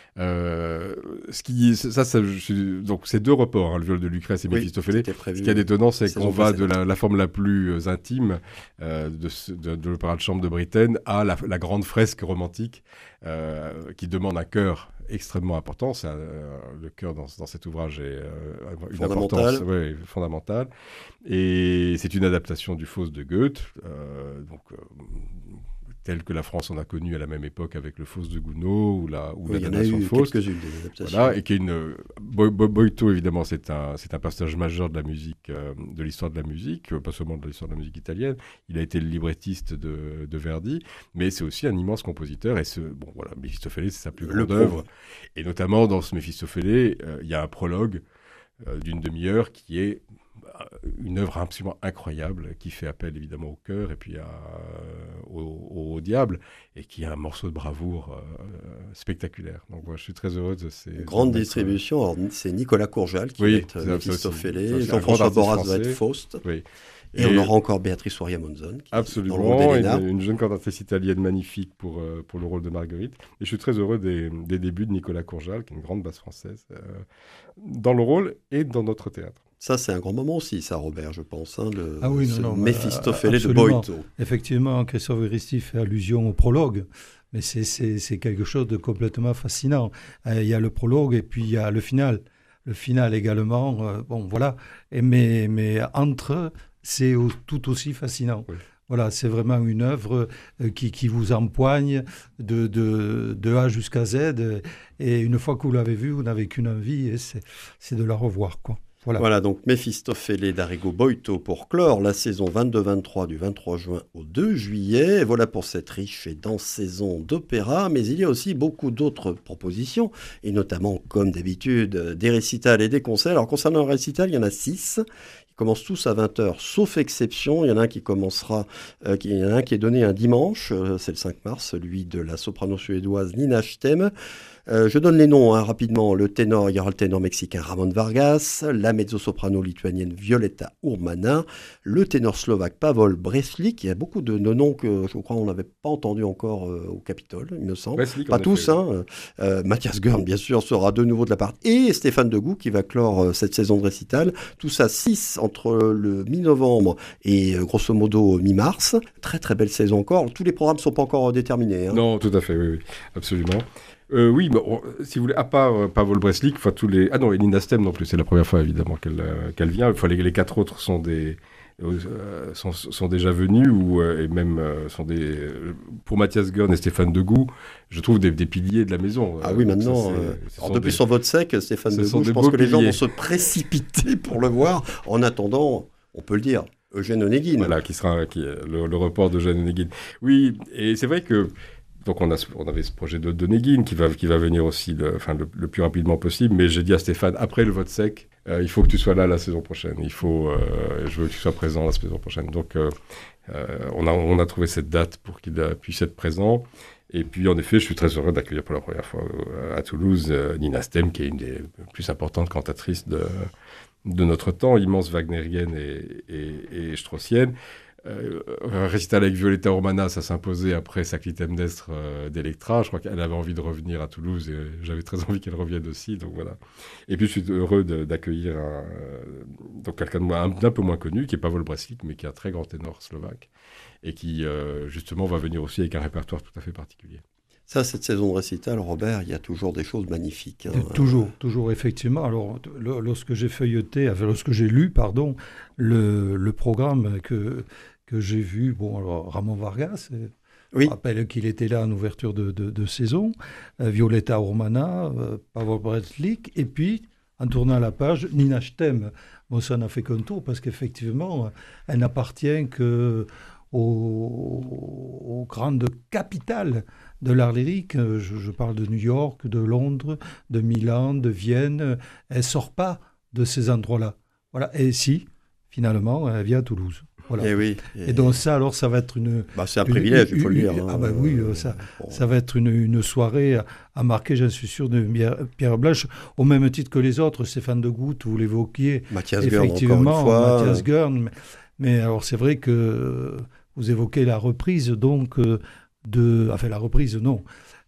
Donc c'est 2 reports, le viol de Lucrèce et Méphistophélès. Ce qui est étonnant, c'est qu'on va de la forme la plus intime de l'opéra de chambre de Britten à la grande fresque romantique qui demande un chœur extrêmement important. Le chœur dans cet ouvrage est une importance fondamentale. Et c'est une adaptation du Faust de Goethe, telles que la France en a connu à la même époque avec le Faust de Gounod ou la il y en a eu Faust. Quelques-unes des adaptations. Voilà, et qui est Boito, évidemment, c'est un personnage majeur de la musique, de l'histoire de la musique, pas seulement de l'histoire de la musique italienne. Il a été le librettiste de Verdi, mais c'est aussi un immense compositeur. Et Méphistophélès, c'est sa plus grande œuvre. Et notamment dans ce Méphistophélès, il y a un prologue d'une demi-heure qui est une œuvre absolument incroyable, qui fait appel évidemment au cœur et puis au diable, et qui est un morceau de bravoure spectaculaire. Donc je suis très heureux de ces... Grande distribution, alors, c'est Nicolas Courjal qui va être Méphistophélès, Jean-François Borras va être Faust. Oui. Et on aura encore Béatrice Oria-Monzon. Absolument, une jeune cantatrice italienne magnifique pour le rôle de Marguerite. Et je suis très heureux des débuts de Nicolas Courjal, qui est une grande basse française, dans le rôle et dans notre théâtre. Ça, c'est un grand moment aussi, ça, Robert, je pense, Méphistophélès de Boito. Effectivement, Christophe Gristi fait allusion au prologue, mais c'est quelque chose de complètement fascinant. Il y a le prologue et puis il y a le final. Le final également, mais entre, c'est tout aussi fascinant. Oui. Voilà, c'est vraiment une œuvre qui vous empoigne de A jusqu'à Z, et une fois que vous l'avez vue, vous n'avez qu'une envie, et c'est de la revoir, quoi. Voilà, donc Méphistophélès d'Arrigo Boito pour clore la saison 22-23 du 23 juin au 2 juillet. Et voilà pour cette riche et dense saison d'opéra, mais il y a aussi beaucoup d'autres propositions, et notamment, comme d'habitude, des récitals et des concerts. Alors concernant le récital, il y en a 6. Ils commencent tous à 20h, sauf exception. Il y en a un qui est donné un dimanche, c'est le 5 mars, celui de la soprano suédoise Nina Stem. Je donne les noms rapidement. Il y aura le ténor mexicain Ramon Vargas, la mezzo-soprano lituanienne Violeta Urmana, le ténor slovaque Pavol Breslik. Il y a beaucoup de noms que je crois on n'avait pas entendus encore au Capitole, il me semble. Breslik, pas tous. Mathias Gurn, bien sûr, sera de nouveau de la part. Et Stéphane Degout qui va clore cette saison de récital. Tout ça 6 entre le mi-novembre et grosso modo mi-mars. Très très belle saison encore. Tous les programmes ne sont pas encore déterminés. Non, tout à fait, oui, absolument. Si vous voulez, à part Pavol Breslik, tous les... Ah non, et Nina Stem non plus, c'est la première fois évidemment qu'elle vient. Les 4 autres sont déjà venus, et même pour Mathias Gurn et Stéphane Degout, je trouve des piliers de la maison. Ah oui, maintenant, depuis son vote sec, Stéphane Degout, je pense que les gens vont se précipiter pour le voir. En attendant, on peut le dire, Eugène Onegin. Voilà, qui est le report d'Eugène Onegin. Oui, et c'est vrai que donc on avait ce projet de Onegin qui va venir aussi le plus rapidement possible, mais j'ai dit à Stéphane, après le vote sec, il faut que tu sois là la saison prochaine, je veux que tu sois présent la saison prochaine. Donc on a trouvé cette date pour qu'il puisse être présent. Et puis en effet, je suis très heureux d'accueillir pour la première fois à Toulouse Nina Stem, qui est une des plus importantes cantatrices de notre temps, immense wagnérienne et straussienne. Récital avec Violeta Urmana, ça s'imposait après sa Clytemnestre d'Electra. Je crois qu'elle avait envie de revenir à Toulouse et j'avais très envie qu'elle revienne aussi. Donc voilà. Et puis je suis heureux d'accueillir quelqu'un d'un peu moins connu, qui n'est pas Pavol Breslik, mais qui est un très grand ténor slovaque et qui justement va venir aussi avec un répertoire tout à fait particulier. Ça, cette saison de récital, Robert, il y a toujours des choses magnifiques. Toujours, effectivement. Alors, lorsque j'ai lu, le programme que j'ai vu, Ramon Vargas, je rappelle qu'il était là en ouverture de saison, Violeta Urmana, Pavol Breslik, et puis, en tournant la page, Nina Stem. Bon, ça n'a fait qu'un tour, parce qu'effectivement, elle n'appartient aux grandes capitales de l'art lyrique. Je parle de New York, de Londres, de Milan, de Vienne. Elle ne sort pas de ces endroits-là. Voilà. Et si, finalement, elle vient à Toulouse. Voilà. Et donc ça, alors, ça va être une... c'est un privilège, il faut le dire. Ça va être une soirée à marquer, j'en suis sûr, de Pierre Blache, au même titre que les autres. Stéphane Degout, vous l'évoquiez. Mathias Gurn, encore une fois. Mathias Gurn. Mais alors, c'est vrai que vous évoquez la reprise, donc, la reprise, non.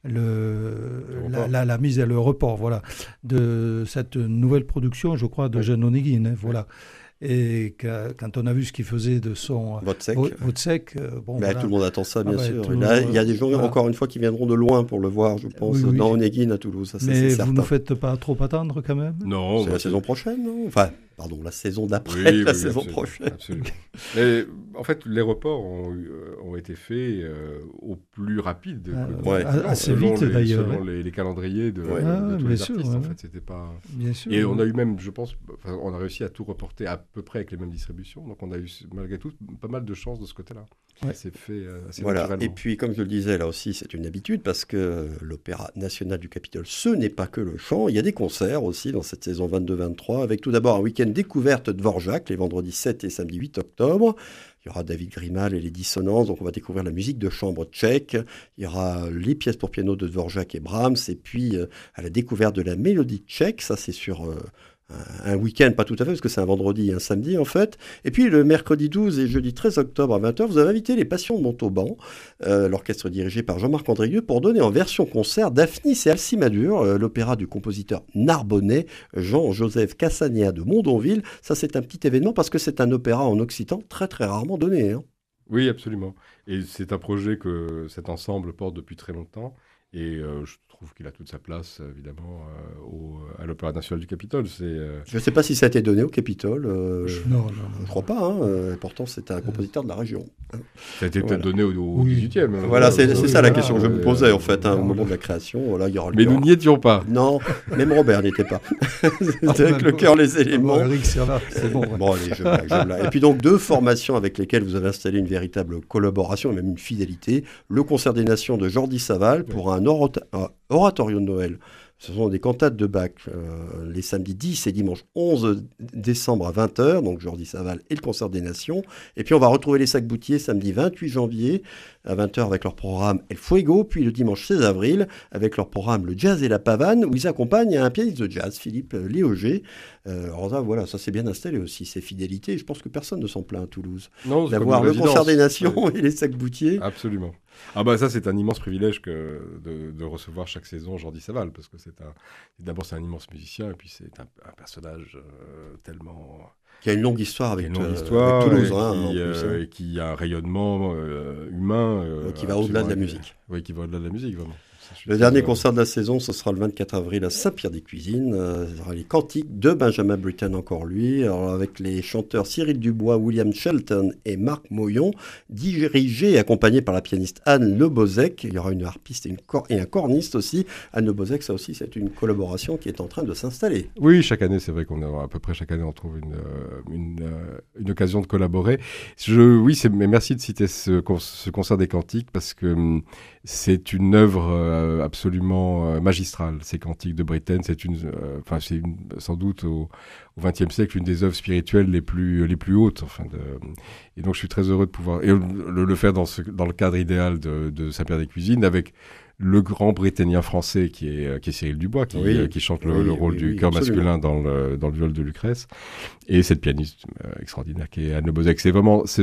La mise et le report, voilà, de cette nouvelle production, je crois, de Eugène Onegin, voilà. Et quand on a vu ce qu'il faisait de son vote sec, voilà. Tout le monde attend ça, bien sûr. Là, il y a des gens, encore une fois, qui viendront de loin pour le voir, je pense, dans Onegin à Toulouse. Ça, mais c'est certain. Vous ne faites pas trop attendre, quand même? Non. C'est la saison prochaine, non? Enfin, pardon, la saison d'après, la saison prochaine. Absolument. Mais, en fait, les reports ont été faits au plus rapide. Assez vite d'ailleurs. Selon les calendriers de tous les artistes, en fait, c'était pas... Bien sûr. Et on a eu même, je pense, on a réussi à tout reporter à peu près avec les mêmes distributions. Donc on a eu, malgré tout, pas mal de chance de ce côté-là. Ça s'est fait assez naturellement. Et puis, comme je le disais, là aussi, c'est une habitude parce que l'Opéra national du Capitole, ce n'est pas que le chant. Il y a des concerts aussi dans cette saison 22-23, avec tout d'abord un week-end découverte de Dvorak, les vendredis 7 et samedi 8 octobre. Il y aura David Grimal et les dissonances, donc on va découvrir la musique de chambre tchèque. Il y aura les pièces pour piano de Dvorak et Brahms, et puis à la découverte de la mélodie tchèque, ça c'est sur... un week-end, pas tout à fait, parce que c'est un vendredi et un samedi en fait. Et puis le mercredi 12 et jeudi 13 octobre à 20h, vous avez invité les Passions de Montauban, l'orchestre dirigé par Jean-Marc Andrieux, pour donner en version concert Daphnis et Alcimadure, l'opéra du compositeur narbonnais Jean-Joseph Cassagna de Mondonville. Ça, c'est un petit événement parce que c'est un opéra en occitan très très rarement donné. Oui, absolument. Et c'est un projet que cet ensemble porte depuis très longtemps. Et je trouve qu'il a toute sa place, évidemment, à l'Opéra national du Capitole. Je ne sais pas si ça a été donné au Capitole. Non. Je ne crois pas. Pourtant, c'est un compositeur de la région. Ça a été peut-être donné au 18e. Voilà, c'est ça la question que je me posais, en fait, au moment de la création. Voilà, il y aura mais nous n'y étions pas. Non, même Robert n'y était pas. C'était avec le cœur, les éléments. Eric, c'est bon. Bon, allez, je blague. Et puis donc, 2 formations avec lesquelles vous avez installé une véritable collaboration, et même une fidélité. Le Concert des Nations de Jordi Saval pour un oratorio de Noël. Ce sont des cantates de Bach les samedis 10 et dimanche 11 décembre à 20h, donc Jordi Saval et le Concert des Nations. Et puis on va retrouver les Sacs-Boutiers samedi 28 janvier à 20h avec leur programme El Fuego, puis le dimanche 16 avril avec leur programme Le Jazz et la Pavane, où ils accompagnent un pianiste de jazz, Philippe Léauger. Alors ça, voilà, ça s'est bien installé aussi, ces fidélités. Je pense que personne ne s'en plaint à Toulouse. Non, d'avoir le Concert des Nations et les Sacs-Boutiers. Absolument. Ah bah ça, c'est un immense privilège de recevoir chaque saison Jordi Saval, parce que d'abord c'est un immense musicien, et puis c'est un personnage tellement... Qui a une longue histoire avec Toulouse. Et qui a un rayonnement humain. Qui va au-delà de la musique. Oui, qui va au-delà de la musique, vraiment. Le dernier concert de la saison, ce sera le 24 avril à Saint-Pierre-des-Cuisines. Il y aura les cantiques de Benjamin Britten, encore lui, alors avec les chanteurs Cyril Dubois, William Shelton et Marc Moyon, dirigé et accompagné par la pianiste Anne Lebozek. Il y aura une harpiste et un corniste aussi. Anne Lebozek, ça aussi, c'est une collaboration qui est en train de s'installer. Oui, chaque année, c'est vrai à peu près chaque année, on trouve une occasion de collaborer. Mais merci de citer ce concert des cantiques, parce que c'est une œuvre absolument magistrale, ces cantiques de Britten. C'est sans doute au XXe siècle une des œuvres spirituelles les plus hautes. Et donc je suis très heureux de pouvoir le faire dans le cadre idéal de Saint-Pierre-des-Cuisines, avec le grand Britannien français qui est Cyril Dubois, qui chante le rôle du chœur masculin dans le viol de Lucrèce, et cette pianiste extraordinaire qui est Anne Lebozek. C'est vraiment, ces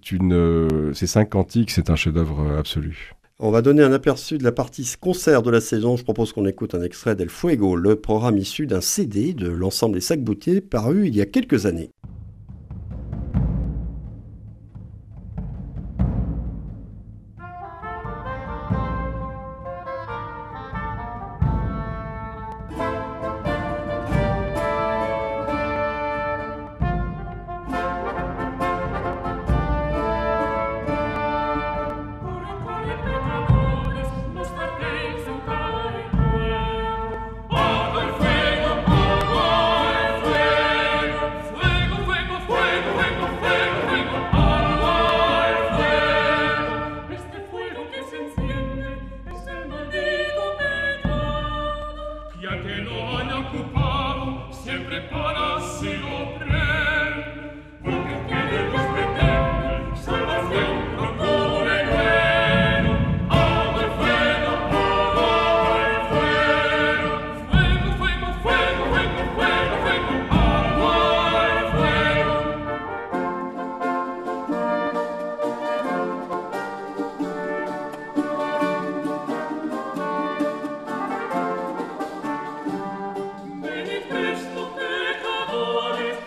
5 cantiques, c'est un chef-d'œuvre absolu. On va donner un aperçu de la partie concert de la saison. Je propose qu'on écoute un extrait d'El Fuego, le programme issu d'un CD de l'ensemble des Sacs-Boutiers paru il y a quelques années. Presto pecadores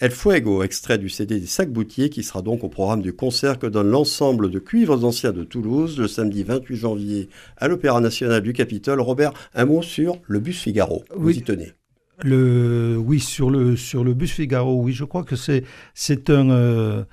El Fuego, extrait du CD des Sacs-Boutiers, qui sera donc au programme du concert que donne l'ensemble de cuivres anciens de Toulouse le samedi 28 janvier à l'Opéra National du Capitole. Robert, un mot sur le bus Figaro. Vous y tenez. Oui, sur le bus Figaro, oui, je crois que c'est le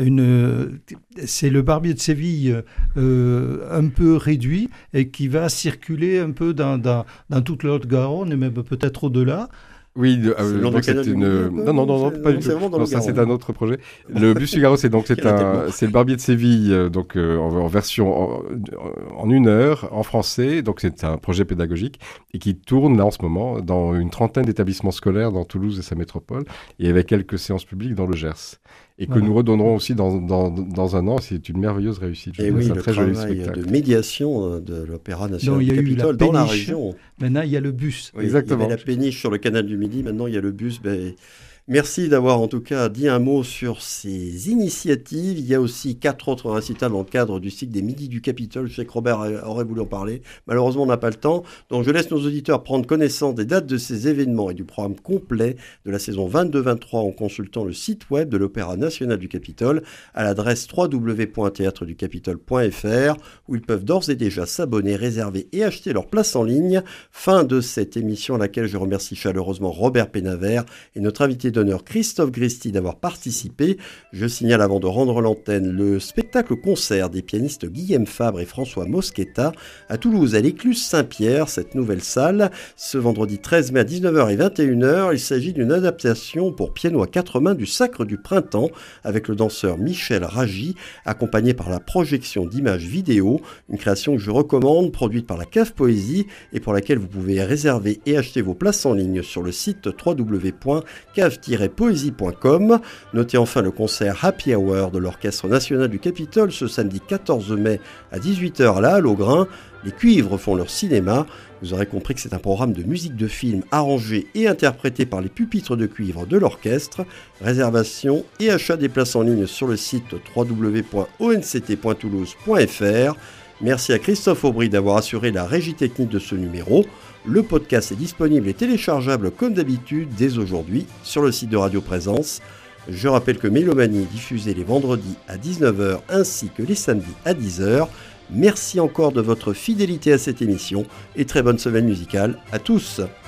Barbier de Séville un peu réduit et qui va circuler un peu dans toute la Haute-Garonne et même peut-être au-delà. Oui, donc c'est une... Non, pas du tout. Non, ça c'est un autre projet. Le bus Figaro, c'est le Barbier de Séville, donc en version en 1 heure en français. Donc c'est un projet pédagogique et qui tourne là en ce moment dans une trentaine d'établissements scolaires dans Toulouse et sa métropole, et avec quelques séances publiques dans le Gers. Et que nous redonnerons aussi dans 1 an. C'est une merveilleuse réussite. Et oui, le travail de médiation de l'Opéra National du Capitole dans la région. Maintenant, il y a le bus. Oui, exactement. Il y avait la péniche sur le canal du Midi. Maintenant, il y a le bus. Merci d'avoir en tout cas dit un mot sur ces initiatives. Il y a aussi 4 autres récitals dans le cadre du cycle des Midis du Capitole. Je sais que Robert aurait voulu en parler. Malheureusement, on n'a pas le temps. Donc je laisse nos auditeurs prendre connaissance des dates de ces événements et du programme complet de la saison 22-23 en consultant le site web de l'Opéra National du Capitole à l'adresse www.theatreducapitole.fr où ils peuvent d'ores et déjà s'abonner, réserver et acheter leur place en ligne. Fin de cette émission à laquelle je remercie chaleureusement Robert Pénavert et notre invité d'honneur Christophe Gristi d'avoir participé. Je signale avant de rendre l'antenne le spectacle-concert des pianistes Guillaume Fabre et François Mosqueta à Toulouse à l'Écluse Saint-Pierre, cette nouvelle salle, ce vendredi 13 mai à 19h et 21h. Il s'agit d'une adaptation pour piano à 4 mains du Sacre du Printemps avec le danseur Michel Ragy, accompagné par la projection d'images vidéo, une création que je recommande, produite par la Cave Poésie et pour laquelle vous pouvez réserver et acheter vos places en ligne sur le site www.cave-poésie.com. Notez enfin le concert Happy Hour de l'Orchestre National du Capitole ce samedi 14 mai à 18h à la Halle au Grain. Les cuivres font leur cinéma. Vous aurez compris que c'est un programme de musique de film arrangé et interprété par les pupitres de cuivre de l'orchestre. Réservation et achat des places en ligne sur le site www.onct.toulouse.fr. Merci à Christophe Aubry d'avoir assuré la régie technique de ce numéro. Le podcast est disponible et téléchargeable comme d'habitude dès aujourd'hui sur le site de Radio Présence. Je rappelle que Mélomanie est diffusée les vendredis à 19h ainsi que les samedis à 10h. Merci encore de votre fidélité à cette émission et très bonne semaine musicale à tous.